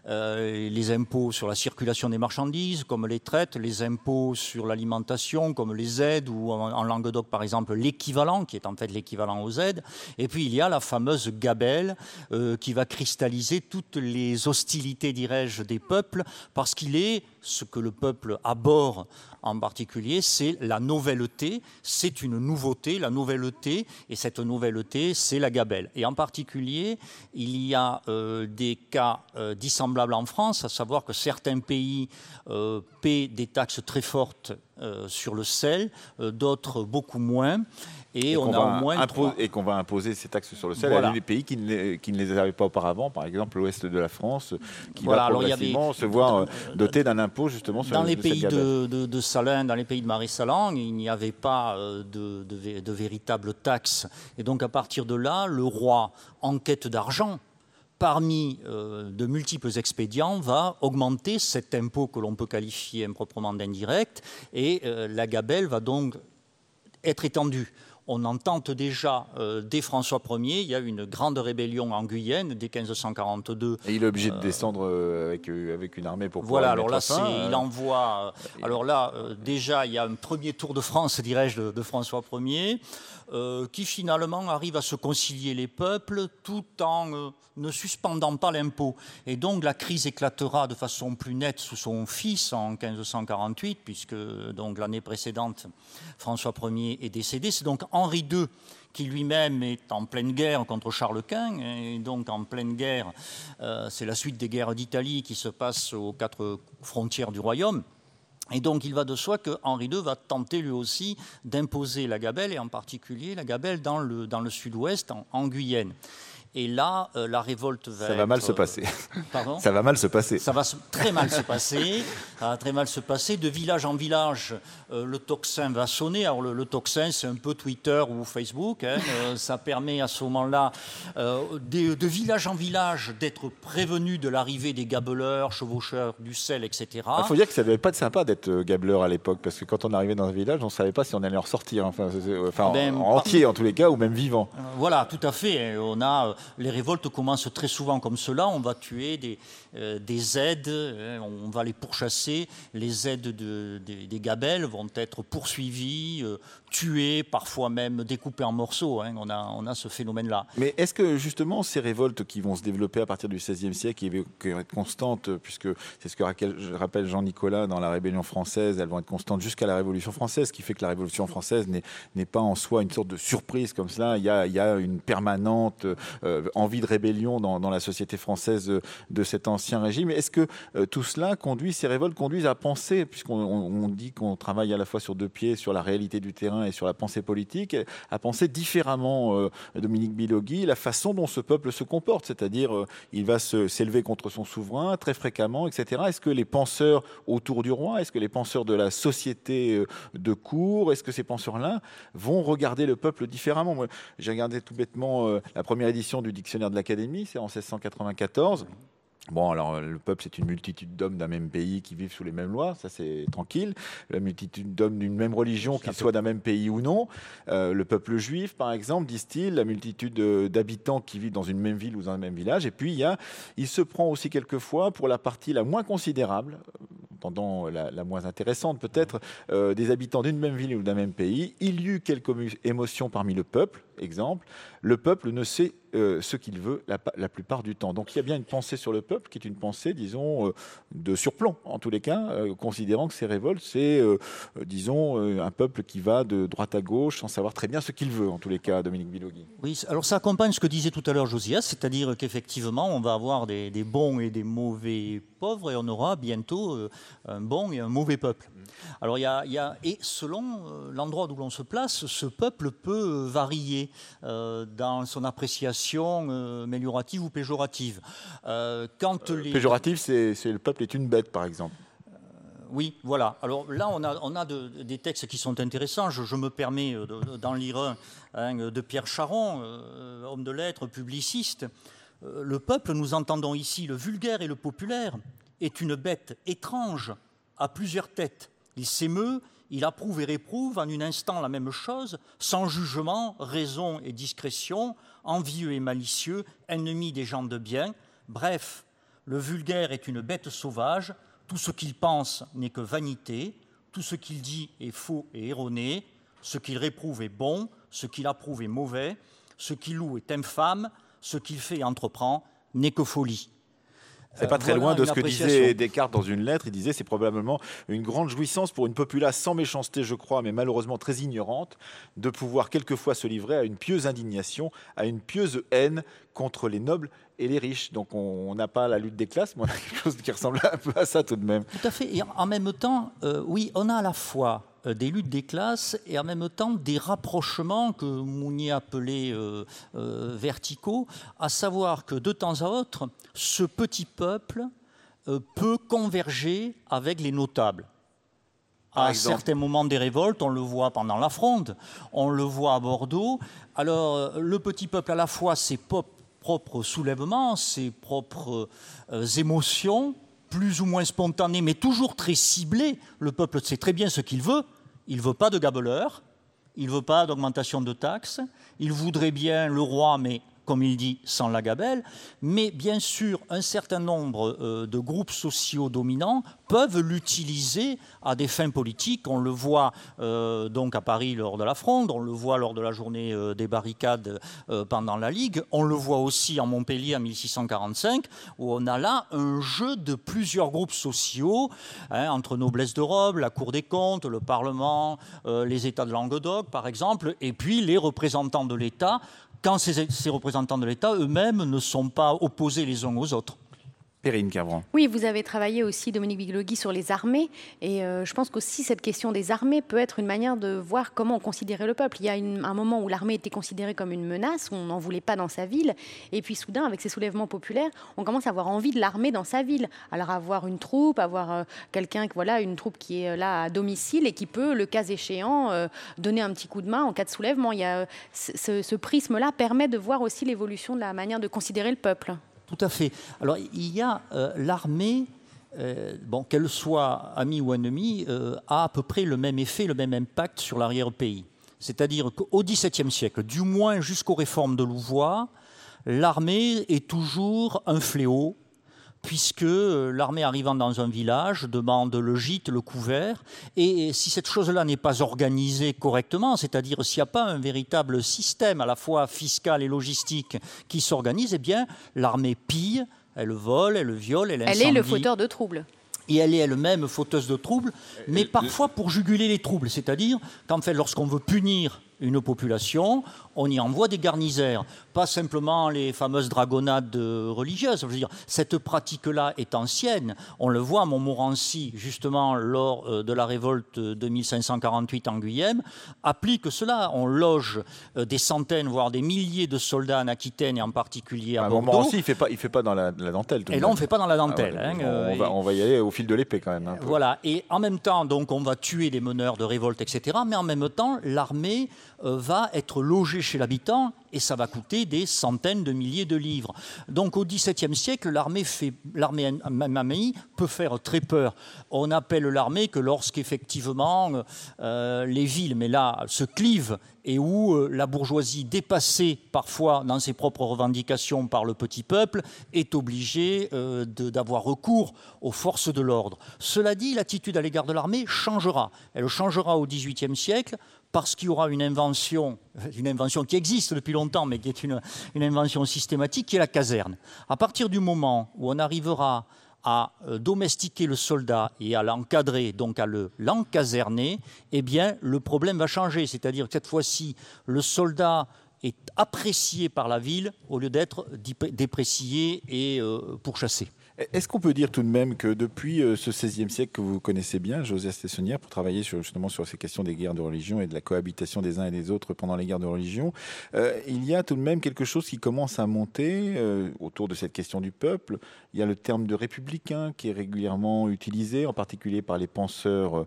les impôts sur la circulation des marchandises, comme les traites, les impôts sur l'alimentation, comme les aides, ou en Languedoc, par exemple, l'équivalent, qui est en fait l'équivalent aux aides. Et puis il y a la fameuse gabelle qui va cristalliser toutes les hostilités, dirais-je, des peuples, parce qu'il est ce que le peuple abhorre en particulier, c'est la novelleté, c'est une nouveauté, la novelleté, et cette novelleté, c'est la gabelle. Et en particulier, il y a des cas dissemblables en France, à savoir que certains pays paient des taxes très fortes sur le sel, d'autres beaucoup moins. Et on a au moins et qu'on va imposer ces taxes sur le sel voilà. à des pays qui ne les avaient pas auparavant, par exemple l'ouest de la France, qui va progressivement se voir doté d'un impôt justement sur dans les pays de Salins, dans les pays de Marie-Salan, il n'y avait pas de véritables taxes. Et donc à partir de là, le roi, en quête d'argent, parmi de multiples expédients, va augmenter cet impôt que l'on peut qualifier improprement d'indirect, et la gabelle va donc être étendue. On en tente déjà dès François Ier. Il y a une grande rébellion en Guyenne dès 1542. Et il est obligé de descendre avec une armée pour pouvoir voilà, alors là, fin. Il envoie. Alors là, déjà, il y a un premier tour de France, dirais-je, de François Ier, qui finalement arrive à se concilier les peuples tout en ne suspendant pas l'impôt. Et donc la crise éclatera de façon plus nette sous son fils en 1548, puisque donc l'année précédente, François Ier est décédé. C'est donc Henri II qui lui-même est en pleine guerre contre Charles Quint, et donc en pleine guerre, c'est la suite des guerres d'Italie qui se passent aux 4 frontières du royaume. Et donc il va de soi que Henri II va tenter lui aussi d'imposer la gabelle, et en particulier la gabelle dans le sud-ouest, en Guyenne. Et là, la révolte va Ça va mal se passer. Pardon ? Ça va mal se passer. Ça va très mal se passer. Ça va très mal se passer. De village en village, le tocsin va sonner. Alors le tocsin, c'est un peu Twitter ou Facebook. Ça permet à ce moment-là, de village en village, d'être prévenu de l'arrivée des gabeleurs, chevaucheurs du sel, etc. Il faut dire que ça ne devait pas être sympa d'être gabeleur à l'époque, parce que quand on arrivait dans un village, on ne savait pas si on allait en ressortir. En entier, en tous les cas, ou même vivant. Voilà, tout à fait. Les révoltes commencent très souvent comme cela. On va tuer des aides, on va les pourchasser. Les aides des gabelles vont être poursuivies, tuées, parfois même découpées en morceaux. On a ce phénomène-là. Mais est-ce que justement ces révoltes qui vont se développer à partir du XVIe siècle, qui vont être constantes, puisque c'est ce que rappelle Jean-Nicolas dans la Rébellion française, elles vont être constantes jusqu'à la Révolution française, ce qui fait que la Révolution française n'est pas en soi une sorte de surprise comme cela. Il y a une permanente envie de rébellion dans la société française de cet ancien régime. Est-ce que tout cela ces révoltes conduisent à penser, puisqu'on dit qu'on travaille à la fois sur deux pieds, sur la réalité du terrain et sur la pensée politique, à penser différemment, Dominique Bilogui, la façon dont ce peuple se comporte, c'est-à-dire il va s'élever contre son souverain très fréquemment, etc. Est-ce que les penseurs autour du roi, est-ce que les penseurs de la société de cour, est-ce que ces penseurs-là vont regarder le peuple différemment? Moi, j'ai regardé tout bêtement la première édition du dictionnaire de l'Académie, c'est en 1694. Bon, alors le peuple, c'est une multitude d'hommes d'un même pays qui vivent sous les mêmes lois, ça c'est tranquille. La multitude d'hommes d'une même religion, qu'ils soient d'un même pays ou non. Le peuple juif, par exemple, disent-ils, la multitude d'habitants qui vivent dans une même ville ou dans un même village. Et puis, il se prend aussi quelquefois, pour la partie la moins considérable, pendant la moins intéressante peut-être, des habitants d'une même ville ou d'un même pays. Il y eut quelques émotions parmi le peuple, exemple. Le peuple ne sait ce qu'il veut la plupart du temps. Donc il y a bien une pensée sur le peuple qui est une pensée, disons, de surplomb, en tous les cas, considérant que ces révoltes, c'est, disons, un peuple qui va de droite à gauche sans savoir très bien ce qu'il veut, en tous les cas, Dominique Bilogui. Oui, alors ça accompagne ce que disait tout à l'heure Josias, c'est-à-dire qu'effectivement, on va avoir des bons et des mauvais pauvres, et on aura bientôt un bon et un mauvais peuple. Alors et selon l'endroit où l'on se place, ce peuple peut varier dans son appréciation améliorative ou péjorative. Péjorative, c'est le peuple est une bête, par exemple. Oui, voilà. Alors là, on a des textes qui sont intéressants. Je me permets d'en lire un de Pierre Charon, homme de lettres, publiciste. Le peuple, nous entendons ici le vulgaire et le populaire, est une bête étrange à plusieurs têtes. Il s'émeut, il approuve et réprouve en un instant la même chose, sans jugement, raison et discrétion, envieux et malicieux, ennemi des gens de bien. Bref, le vulgaire est une bête sauvage, tout ce qu'il pense n'est que vanité, tout ce qu'il dit est faux et erroné, ce qu'il réprouve est bon, ce qu'il approuve est mauvais, ce qu'il loue est infâme, ce qu'il fait et entreprend n'est que folie. C'est pas très loin de ce que disait Descartes dans une lettre. Il disait c'est probablement une grande jouissance pour une populace sans méchanceté, je crois, mais malheureusement très ignorante, de pouvoir quelquefois se livrer à une pieuse indignation, à une pieuse haine contre les nobles et les riches. Donc on n'a pas la lutte des classes, mais on a quelque chose qui ressemble un peu à ça tout de même. Tout à fait. Et en même temps, oui, on a à la fois des luttes des classes et en même temps des rapprochements que Mounier appelait verticaux, à savoir que de temps à autre, ce petit peuple peut converger avec les notables. À un certain moment des révoltes, on le voit pendant la Fronde, on le voit à Bordeaux. Alors, le petit peuple, à la fois, ses propres soulèvements, ses propres émotions, plus ou moins spontanées, mais toujours très ciblées. Le peuple sait très bien ce qu'il veut. Il ne veut pas de gabeleurs, il ne veut pas d'augmentation de taxes, il voudrait bien le roi, mais comme il dit, sans la gabelle, mais bien sûr, un certain nombre de groupes sociaux dominants peuvent l'utiliser à des fins politiques. On le voit donc à Paris lors de la Fronde, on le voit lors de la journée des barricades pendant la Ligue, on le voit aussi en Montpellier en 1645, où on a là un jeu de plusieurs groupes sociaux, entre noblesse de robe, la Cour des comptes, le Parlement, les États de Languedoc, par exemple, et puis les représentants de l'État, quand ces représentants de l'État eux-mêmes ne sont pas opposés les uns aux autres. Perrine Kervran. Oui, vous avez travaillé aussi, Dominique Bilogui, sur les armées. Et je pense qu'aussi cette question des armées peut être une manière de voir comment on considérait le peuple. Il y a un moment où l'armée était considérée comme une menace, où on n'en voulait pas dans sa ville. Et puis soudain, avec ces soulèvements populaires, on commence à avoir envie de l'armée dans sa ville. Alors avoir une troupe, avoir une troupe qui est là à domicile et qui peut, le cas échéant, donner un petit coup de main en cas de soulèvement. Il y a ce prisme-là permet de voir aussi l'évolution de la manière de considérer le peuple. Tout à fait. Alors, il y a l'armée, qu'elle soit amie ou ennemie, a à peu près le même effet, le même impact sur l'arrière-pays. C'est-à-dire qu'au XVIIe siècle, du moins jusqu'aux réformes de Louvois, l'armée est toujours un fléau, puisque l'armée arrivant dans un village demande le gîte, le couvert, et si cette chose-là n'est pas organisée correctement, c'est-à-dire s'il n'y a pas un véritable système à la fois fiscal et logistique qui s'organise, eh bien l'armée pille, elle vole, elle viole, elle incendie. Elle est le fauteur de troubles. Et elle est elle-même fauteuse de troubles, mais parfois pour juguler les troubles, c'est-à-dire qu'en fait, lorsqu'on veut punir une population, on y envoie des garnisaires, pas simplement les fameuses dragonnades religieuses. Je veux dire, cette pratique-là est ancienne. On le voit à Montmorency, justement, lors de la révolte de 1548 en Guyenne, applique cela. On loge des centaines, voire des milliers de soldats en Aquitaine et en particulier à Bordeaux. Montmorency, il fait pas dans la dentelle. Et là, on ne fait pas dans la dentelle. On va y aller au fil de l'épée quand même. Un peu. Voilà. Et en même temps, donc, on va tuer les meneurs de révolte, etc. Mais en même temps, l'armée va être logée chez l'habitant et ça va coûter des centaines de milliers de livres. Donc au XVIIe siècle, l'armée peut faire très peur. On appelle l'armée que lorsqu'effectivement les villes, mais là, se clivent et où la bourgeoisie, dépassée parfois dans ses propres revendications par le petit peuple, est obligée d'avoir recours aux forces de l'ordre. Cela dit, l'attitude à l'égard de l'armée changera. Elle changera au XVIIIe siècle parce qu'il y aura une invention qui existe depuis longtemps, mais qui est une invention systématique, qui est la caserne. À partir du moment où on arrivera à domestiquer le soldat et à l'encadrer, donc à l'encaserner, eh bien, le problème va changer. C'est-à-dire que cette fois-ci, le soldat est apprécié par la ville au lieu d'être déprécié et pourchassé. Est-ce qu'on peut dire tout de même que depuis ce XVIe siècle que vous connaissez bien, Josias Tessonnière, pour travailler justement sur ces questions des guerres de religion et de la cohabitation des uns et des autres pendant les guerres de religion, il y a tout de même quelque chose qui commence à monter autour de cette question du peuple. Il y a le terme de républicain qui est régulièrement utilisé, en particulier par les penseurs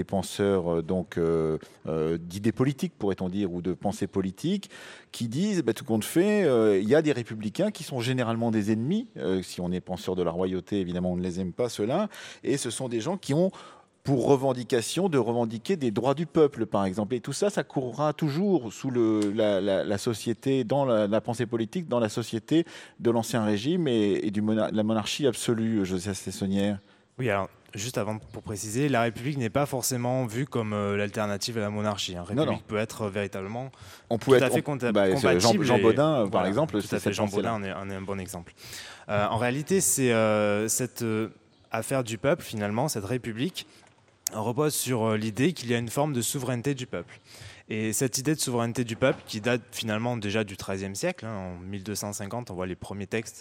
donc d'idées politiques, pourrait-on dire, ou de pensée politique, qui disent, tout compte fait, il y a des républicains qui sont généralement des ennemis. Si on est penseur de la royauté, évidemment, on ne les aime pas, ceux-là. Et ce sont des gens qui ont pour revendication de revendiquer des droits du peuple, par exemple. Et tout ça, ça courra toujours sous la société, dans la pensée politique, dans la société de l'Ancien Régime et de la monarchie absolue, Josias Tessonnière. Oui, alors, juste avant, pour préciser, la République n'est pas forcément vue comme l'alternative à la monarchie. La République peut être véritablement tout à fait compatible. Jean Bodin, par exemple, tout à fait. Jean Bodin en est un bon exemple. En réalité, c'est cette affaire du peuple, finalement, cette République, repose sur l'idée qu'il y a une forme de souveraineté du peuple. Et cette idée de souveraineté du peuple, qui date finalement déjà du XIIIe siècle, en 1250, on voit les premiers textes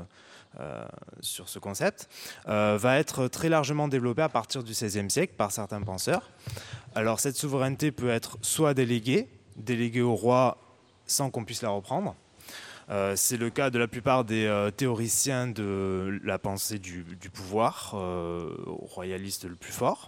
sur ce concept, va être très largement développée à partir du XVIe siècle par certains penseurs. Alors cette souveraineté peut être soit déléguée au roi sans qu'on puisse la reprendre. C'est le cas de la plupart des théoriciens de la pensée du pouvoir, royaliste le plus fort.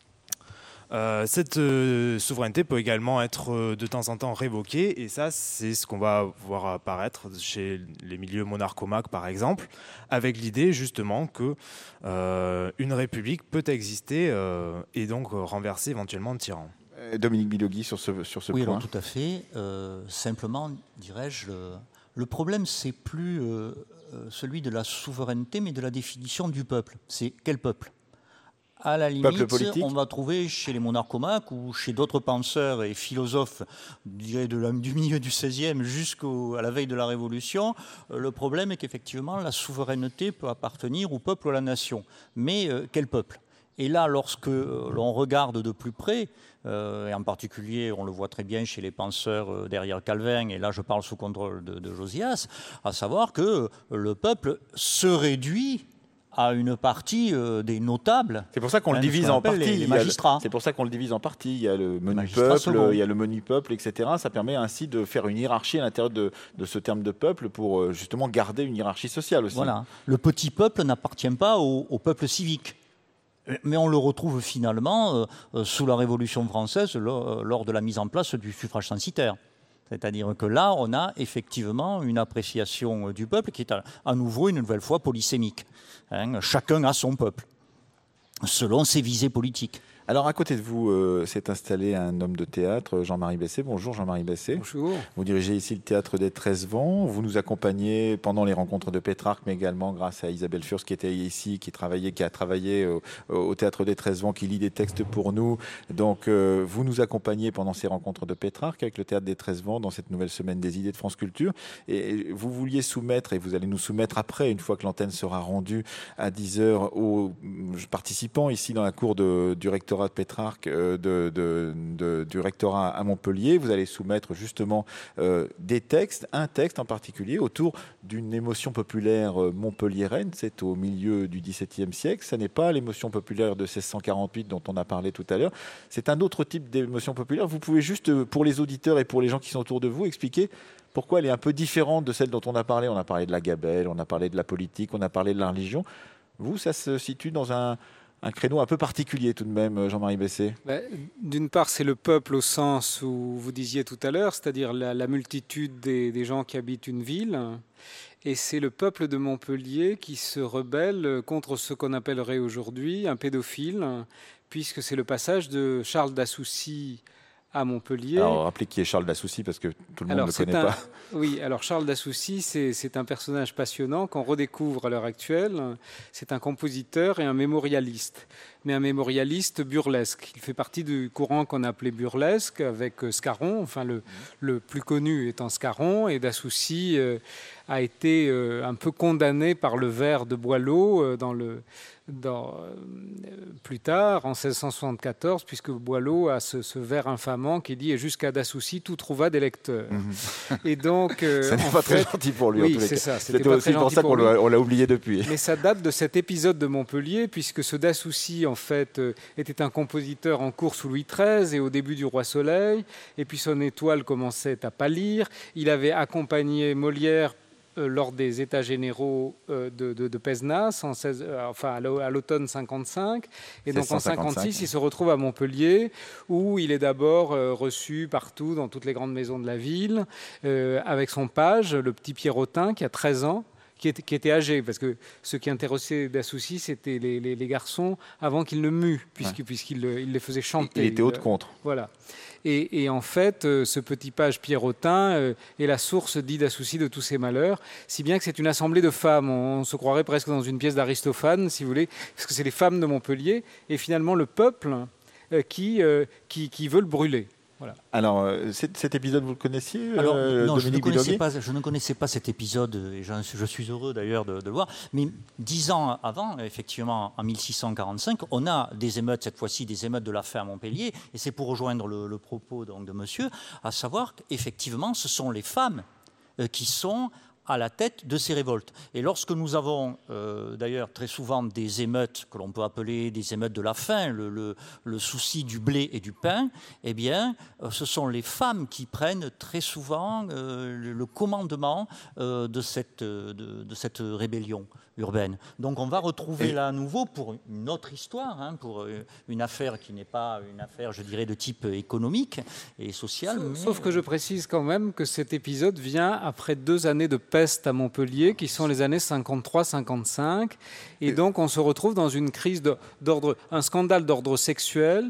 Cette souveraineté peut également être de temps en temps révoquée, et ça, c'est ce qu'on va voir apparaître chez les milieux monarchomaques, par exemple, avec l'idée justement que une république peut exister et donc renverser éventuellement le tyran. Dominique Bilogui sur ce point. Oui, alors tout à fait. Simplement, dirais-je, le problème, c'est plus celui de la souveraineté, mais de la définition du peuple. C'est quel peuple ? À la limite, on va trouver chez les monarchomaques ou chez d'autres penseurs et philosophes du milieu du XVIe jusqu'à la veille de la Révolution, le problème est qu'effectivement, la souveraineté peut appartenir au peuple ou à la nation. Mais quel peuple ? Et là, lorsque l'on regarde de plus près, et en particulier, on le voit très bien chez les penseurs derrière Calvin, et là je parle sous contrôle de Josias, à savoir que le peuple se réduit à une partie des notables. C'est pour ça qu'on le divise en parties. Les magistrats. C'est pour ça qu'on le divise en parties. Il y a le menu peuple, il y a le menu peuple, etc. Ça permet ainsi de faire une hiérarchie à l'intérieur de ce terme de peuple pour justement garder une hiérarchie sociale aussi. Voilà. Le petit peuple n'appartient pas au peuple civique. Mais on le retrouve finalement sous la Révolution française lors de la mise en place du suffrage censitaire. C'est-à-dire que là, on a effectivement une appréciation du peuple qui est à nouveau, une nouvelle fois, polysémique. Chacun a son peuple, selon ses visées politiques. Alors, à côté de vous, s'est installé un homme de théâtre, Jean-Marie Besset. Bonjour, Jean-Marie Besset. Bonjour. Vous dirigez ici le théâtre des 13 Vents. Vous nous accompagnez pendant les rencontres de Pétrarque, mais également grâce à Isabelle Furst qui était ici, qui a travaillé au théâtre des 13 Vents, qui lit des textes pour nous. Donc, vous nous accompagnez pendant ces rencontres de Pétrarque avec le théâtre des 13 Vents dans cette nouvelle semaine des idées de France Culture. Et vous vouliez soumettre, et vous allez nous soumettre après, une fois que l'antenne sera rendue à 10h, aux participants ici dans la cour du rectorat de Pétrarque, du rectorat à Montpellier. Vous allez soumettre justement des textes, un texte en particulier, autour d'une émotion populaire montpelliéraine. C'est au milieu du XVIIe siècle. Ce n'est pas l'émotion populaire de 1648 dont on a parlé tout à l'heure. C'est un autre type d'émotion populaire. Vous pouvez juste, pour les auditeurs et pour les gens qui sont autour de vous, expliquer pourquoi elle est un peu différente de celle dont on a parlé. On a parlé de la gabelle, on a parlé de la politique, on a parlé de la religion. Vous, ça se situe dans un créneau un peu particulier tout de même, Jean-Marie Besset. D'une part, c'est le peuple au sens où vous disiez tout à l'heure, c'est-à-dire la multitude des gens qui habitent une ville. Et c'est le peuple de Montpellier qui se rebelle contre ce qu'on appellerait aujourd'hui un pédophile, puisque c'est le passage de Charles d'Assoucy à Montpellier. Alors, rappelez qui est Charles d'Assoucy, parce que tout le monde ne le connaît pas. Oui, alors Charles d'Assoucy, c'est un personnage passionnant qu'on redécouvre à l'heure actuelle. C'est un compositeur et un mémorialiste, mais un mémorialiste burlesque. Il fait partie du courant qu'on appelait burlesque, avec Scarron, enfin le plus connu étant Scarron, et d'Assoucy a été un peu condamné par le vers de Boileau plus tard, en 1674, puisque Boileau a ce vers infamant qui dit « Et jusqu'à Dassoucy, tout trouva des lecteurs ». Et donc, ça n'est pas très gentil pour lui. Oui, en tous les c'est cas. ça. C'était aussi pour ça qu'on l'a oublié depuis. Mais ça date de cet épisode de Montpellier, puisque ce Dassoucy, en fait, était un compositeur en cours sous Louis XIII et au début du Roi Soleil. Et puis son étoile commençait à pâlir. Il avait accompagné Molière lors des États généraux de Pézenas, à l'automne 55. Et donc en 56, il se retrouve à Montpellier, où il est d'abord reçu partout, dans toutes les grandes maisons de la ville, avec son page, le petit Pierrotin, qui a 13 ans, qui était âgé, parce que ce qui intéressait Dassoucy, c'était les garçons avant qu'ils ne muent, puisqu'il les faisait chanter. Il était haut de contre. Voilà. Et en fait, ce petit page Pierrotin est la source, dit Dassoucy, de tous ces malheurs, si bien que c'est une assemblée de femmes. On se croirait presque dans une pièce d'Aristophane, si vous voulez, parce que c'est les femmes de Montpellier, et finalement le peuple qui veut le brûler. Voilà. Alors, cet épisode, vous le connaissiez, Alors, non, je ne connaissais pas cet épisode, et je suis heureux d'ailleurs de le voir. Mais 10 ans avant, effectivement, en 1645, on a des émeutes, cette fois-ci des émeutes de la faim à Montpellier, et c'est pour rejoindre le propos donc, de monsieur, à savoir qu'effectivement, ce sont les femmes qui sont à la tête de ces révoltes. Et lorsque nous avons d'ailleurs très souvent des émeutes que l'on peut appeler des émeutes de la faim, le souci du blé et du pain, eh bien, ce sont les femmes qui prennent très souvent le commandement de cette rébellion urbaine. Donc on va retrouver là à nouveau pour une autre histoire, pour une affaire qui n'est pas une affaire, je dirais, de type économique et social. Sauf que je précise quand même que cet épisode vient après 2 années de peste à Montpellier, qui sont les années 53-55. Et donc on se retrouve dans une crise un scandale d'ordre sexuel,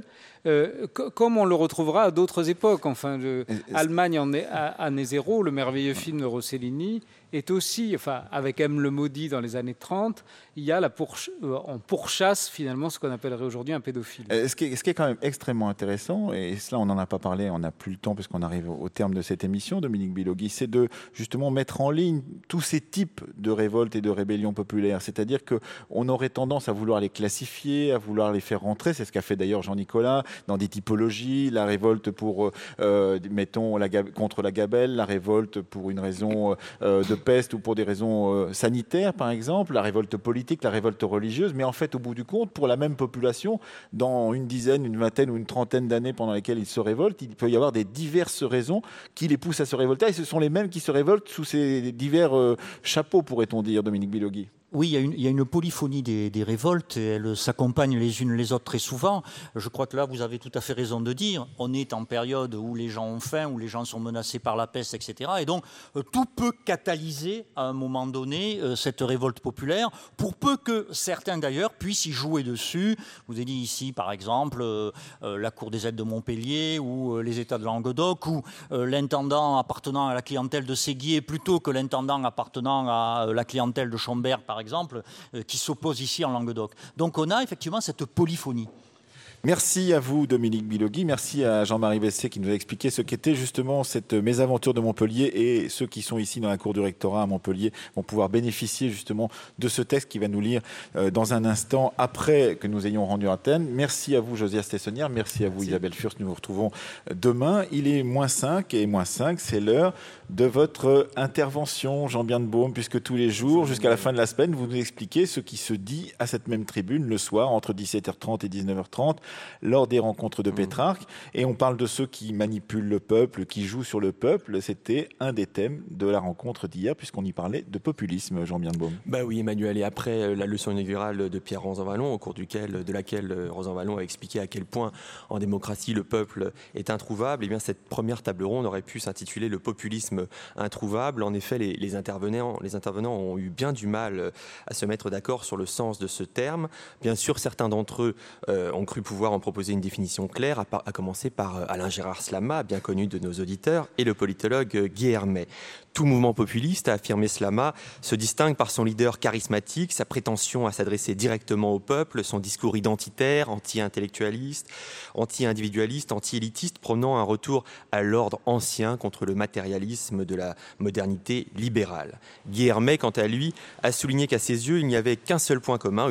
comme on le retrouvera à d'autres époques. Enfin, Allemagne à année zéro, le merveilleux film de Rossellini, est aussi, avec M. le Maudit dans les années 30, il y a on pourchasse finalement ce qu'on appellerait aujourd'hui un pédophile. Ce qui est quand même extrêmement intéressant, et cela on n'en a pas parlé, on n'a plus le temps puisqu'on arrive au terme de cette émission, Dominique Bilogui, c'est de justement mettre en ligne tous ces types de révoltes et de rébellions populaires. C'est-à-dire qu'on aurait tendance à vouloir les classifier, à vouloir les faire rentrer, c'est ce qu'a fait d'ailleurs Jean-Nicolas, dans des typologies, la révolte pour, mettons, contre la gabelle, la révolte pour une raison de peste ou pour des raisons sanitaires, par exemple, la révolte politique, la révolte religieuse, mais en fait, au bout du compte, pour la même population, dans une dizaine, une vingtaine ou une trentaine d'années pendant lesquelles ils se révoltent, il peut y avoir des diverses raisons qui les poussent à se révolter, et ce sont les mêmes qui se révoltent sous ces divers chapeaux, pourrait-on dire, Dominique Bilogui. Oui, il y a une polyphonie des révoltes et elles s'accompagnent les unes les autres très souvent. Je crois que là, vous avez tout à fait raison de dire, on est en période où les gens ont faim, où les gens sont menacés par la peste, etc. Et donc, tout peut catalyser à un moment donné cette révolte populaire, pour peu que certains d'ailleurs puissent y jouer dessus. Je vous ai dit ici, par exemple, la Cour des aides de Montpellier ou les États de Languedoc, où l'intendant appartenant à la clientèle de Séguier plutôt que l'intendant appartenant à la clientèle de Schomberg, par exemple, qui s'oppose ici en Languedoc. Donc on a effectivement cette polyphonie. Merci à vous, Dominique Bilogui. Merci à Jean-Marie Bessé qui nous a expliqué ce qu'était justement cette mésaventure de Montpellier, et ceux qui sont ici dans la cour du rectorat à Montpellier vont pouvoir bénéficier justement de ce texte qui va nous lire dans un instant après que nous ayons rendu antenne. Merci à vous, Josias Tessonnière. Merci à vous, Isabelle Furst. Nous vous retrouvons demain. Il est -5 et -5, c'est l'heure de votre intervention, Jean Birnbaum, puisque tous les jours, jusqu'à la fin de la semaine, vous nous expliquez ce qui se dit à cette même tribune le soir entre 17h30 et 19h30 lors des rencontres de Pétrarque. Et on parle de ceux qui manipulent le peuple, qui jouent sur le peuple. C'était un des thèmes de la rencontre d'hier, puisqu'on y parlait de populisme, Jean Birnbaum. Bah oui, Emmanuel, et après la leçon inaugurale de Pierre Rosanvallon, au cours de laquelle Rosanvallon a expliqué à quel point en démocratie le peuple est introuvable, et bien cette première table ronde aurait pu s'intituler le populisme introuvable. En effet, les intervenants ont eu bien du mal à se mettre d'accord sur le sens de ce terme. Bien sûr, certains d'entre eux ont cru pouvoir en proposer une définition claire, à commencer par Alain Gérard Slama, bien connu de nos auditeurs, et le politologue Guy Hermet. Tout mouvement populiste, a affirmé Slama, se distingue par son leader charismatique, sa prétention à s'adresser directement au peuple, son discours identitaire, anti-intellectualiste, anti-individualiste, anti-élitiste, prônant un retour à l'ordre ancien contre le matérialisme de la modernité libérale. Guy Hermet, quant à lui, a souligné qu'à ses yeux, il n'y a qu'un seul point commun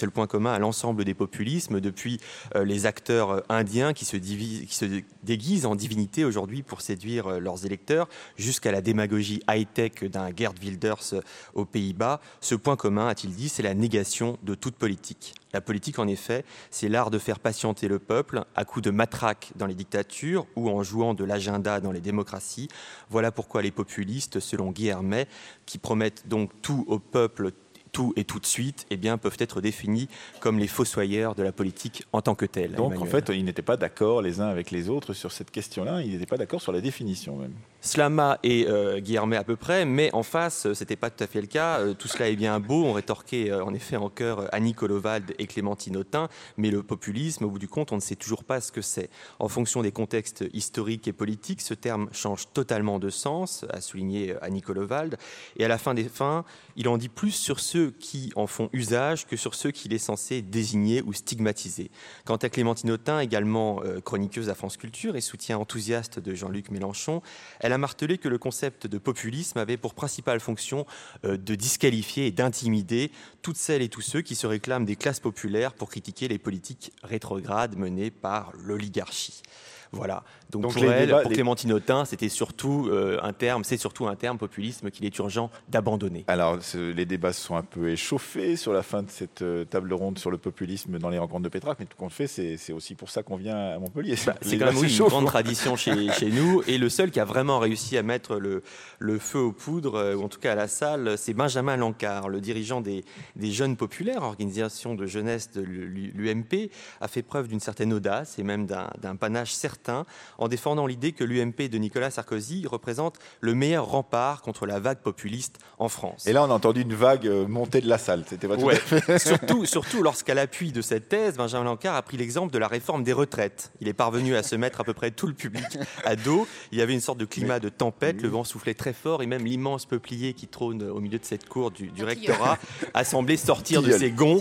à l'ensemble des populismes, depuis les acteurs indiens qui se déguisent en divinité aujourd'hui pour séduire leurs électeurs, jusqu'à la démagogie high-tech d'un Geert Wilders aux Pays-Bas. Ce point commun, a-t-il dit, c'est la négation de toute politique. La politique, en effet, c'est l'art de faire patienter le peuple à coups de matraque dans les dictatures ou en jouant de l'agenda dans les démocraties. Voilà pourquoi les populistes, selon Guy Hermet, qui promettent donc tout au peuple, tout et tout de suite, eh bien, peuvent être définis comme les fossoyeurs de la politique en tant que telle. Donc, Emmanuel. en fait, ils n'étaient pas d'accord les uns avec les autres sur cette question-là. Ils n'étaient pas d'accord sur la définition même. Slama et Guy Hermet à peu près, mais en face, c'était pas tout à fait le cas. Tout cela est bien beau, on rétorquait en effet en chœur Annie Collovald et Clémentine Autain, mais le populisme, au bout du compte, on ne sait toujours pas ce que c'est. En fonction des contextes historiques et politiques, ce terme change totalement de sens, a souligné Annie Collovald, et à la fin des fins, il en dit plus sur ceux qui en font usage que sur ceux qu'il est censé désigner ou stigmatiser. Quant à Clémentine Autain, également chroniqueuse à France Culture et soutien enthousiaste de Jean-Luc Mélenchon, elle a martelé que le concept de populisme avait pour principale fonction de disqualifier et d'intimider toutes celles et tous ceux qui se réclament des classes populaires pour critiquer les politiques rétrogrades menées par l'oligarchie. Voilà. Donc pour elle, pour Clémentine Autain, c'est surtout un terme populisme qu'il est urgent d'abandonner. Alors, les débats se sont un peu échauffés sur la fin de cette table ronde sur le populisme dans les rencontres de Pétrarque, mais tout compte fait, c'est aussi pour ça qu'on vient à Montpellier. C'est quand même une grande tradition chez nous, et le seul qui a vraiment réussi à mettre le feu aux poudres, ou en tout cas à la salle, c'est Benjamin Lancard, le dirigeant des Jeunes Populaires, organisation de jeunesse de l'UMP, a fait preuve d'une certaine audace et même d'un panache certain en défendant l'idée que l'UMP de Nicolas Sarkozy représente le meilleur rempart contre la vague populiste en France. Et là, on a entendu une vague montée de la salle. C'était pas tout à fait... surtout lorsqu'à l'appui de cette thèse, Benjamin Lancard a pris l'exemple de la réforme des retraites. Il est parvenu à se mettre à peu près tout le public à dos. Il y avait une sorte de climat de tempête, le vent soufflait très fort, et même l'immense peuplier qui trône au milieu de cette cour du rectorat a semblé sortir de ses gonds.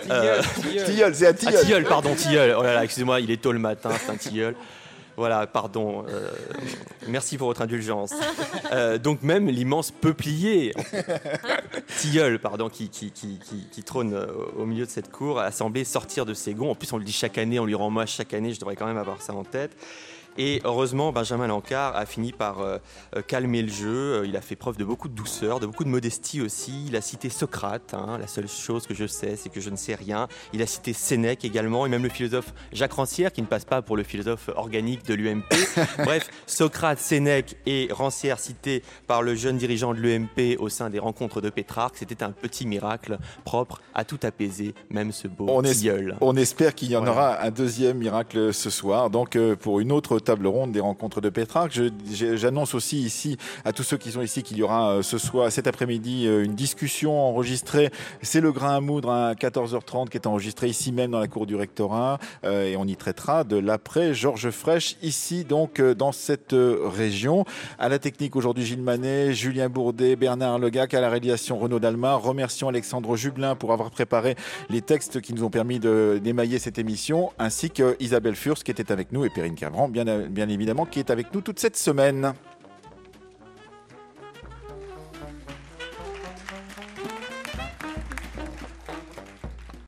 Tilleul, c'est un tilleul. Tilleul, pardon, tilleul. Oh là là, excusez-moi, il est tôt le matin, c'est un tilleul. Voilà, pardon. Merci pour votre indulgence. Donc même l'immense peuplier, tilleul, pardon, qui trône au milieu de cette cour, a semblé sortir de ses gonds. En plus, on le dit chaque année, on lui rend hommage chaque année. Je devrais quand même avoir ça en tête. Et heureusement, Benjamin Lancard a fini par calmer le jeu. Il a fait preuve de beaucoup de douceur, de beaucoup de modestie aussi. Il a cité Socrate, la seule chose que je sais, c'est que je ne sais rien. Il a cité Sénèque également, et même le philosophe Jacques Rancière, qui ne passe pas pour le philosophe organique de l'UMP. Bref, Socrate, Sénèque et Rancière cités par le jeune dirigeant de l'UMP au sein des rencontres de Pétrarque. C'était un petit miracle propre à tout apaiser, même ce beau tilleul. On espère qu'il y en aura un deuxième miracle ce soir. Donc, pour une autre table ronde des rencontres de Pétrarque, j'annonce aussi ici à tous ceux qui sont ici qu'il y aura ce soir, cet après-midi, une discussion enregistrée. C'est le grain à moudre à 14h30 qui est enregistré ici même dans la cour du rectorat. Et on y traitera de l'après Georges Frêche, ici donc dans cette région. À la technique aujourd'hui, Gilles Manet, Julien Bourdet, Bernard Legac, à la réalisation Renaud Dalmar. Remercions Alexandre Jublin pour avoir préparé les textes qui nous ont permis d'émailler cette émission, ainsi que Isabelle Furst qui était avec nous et Perrine Cavran, bien évidemment, qui est avec nous toute cette semaine.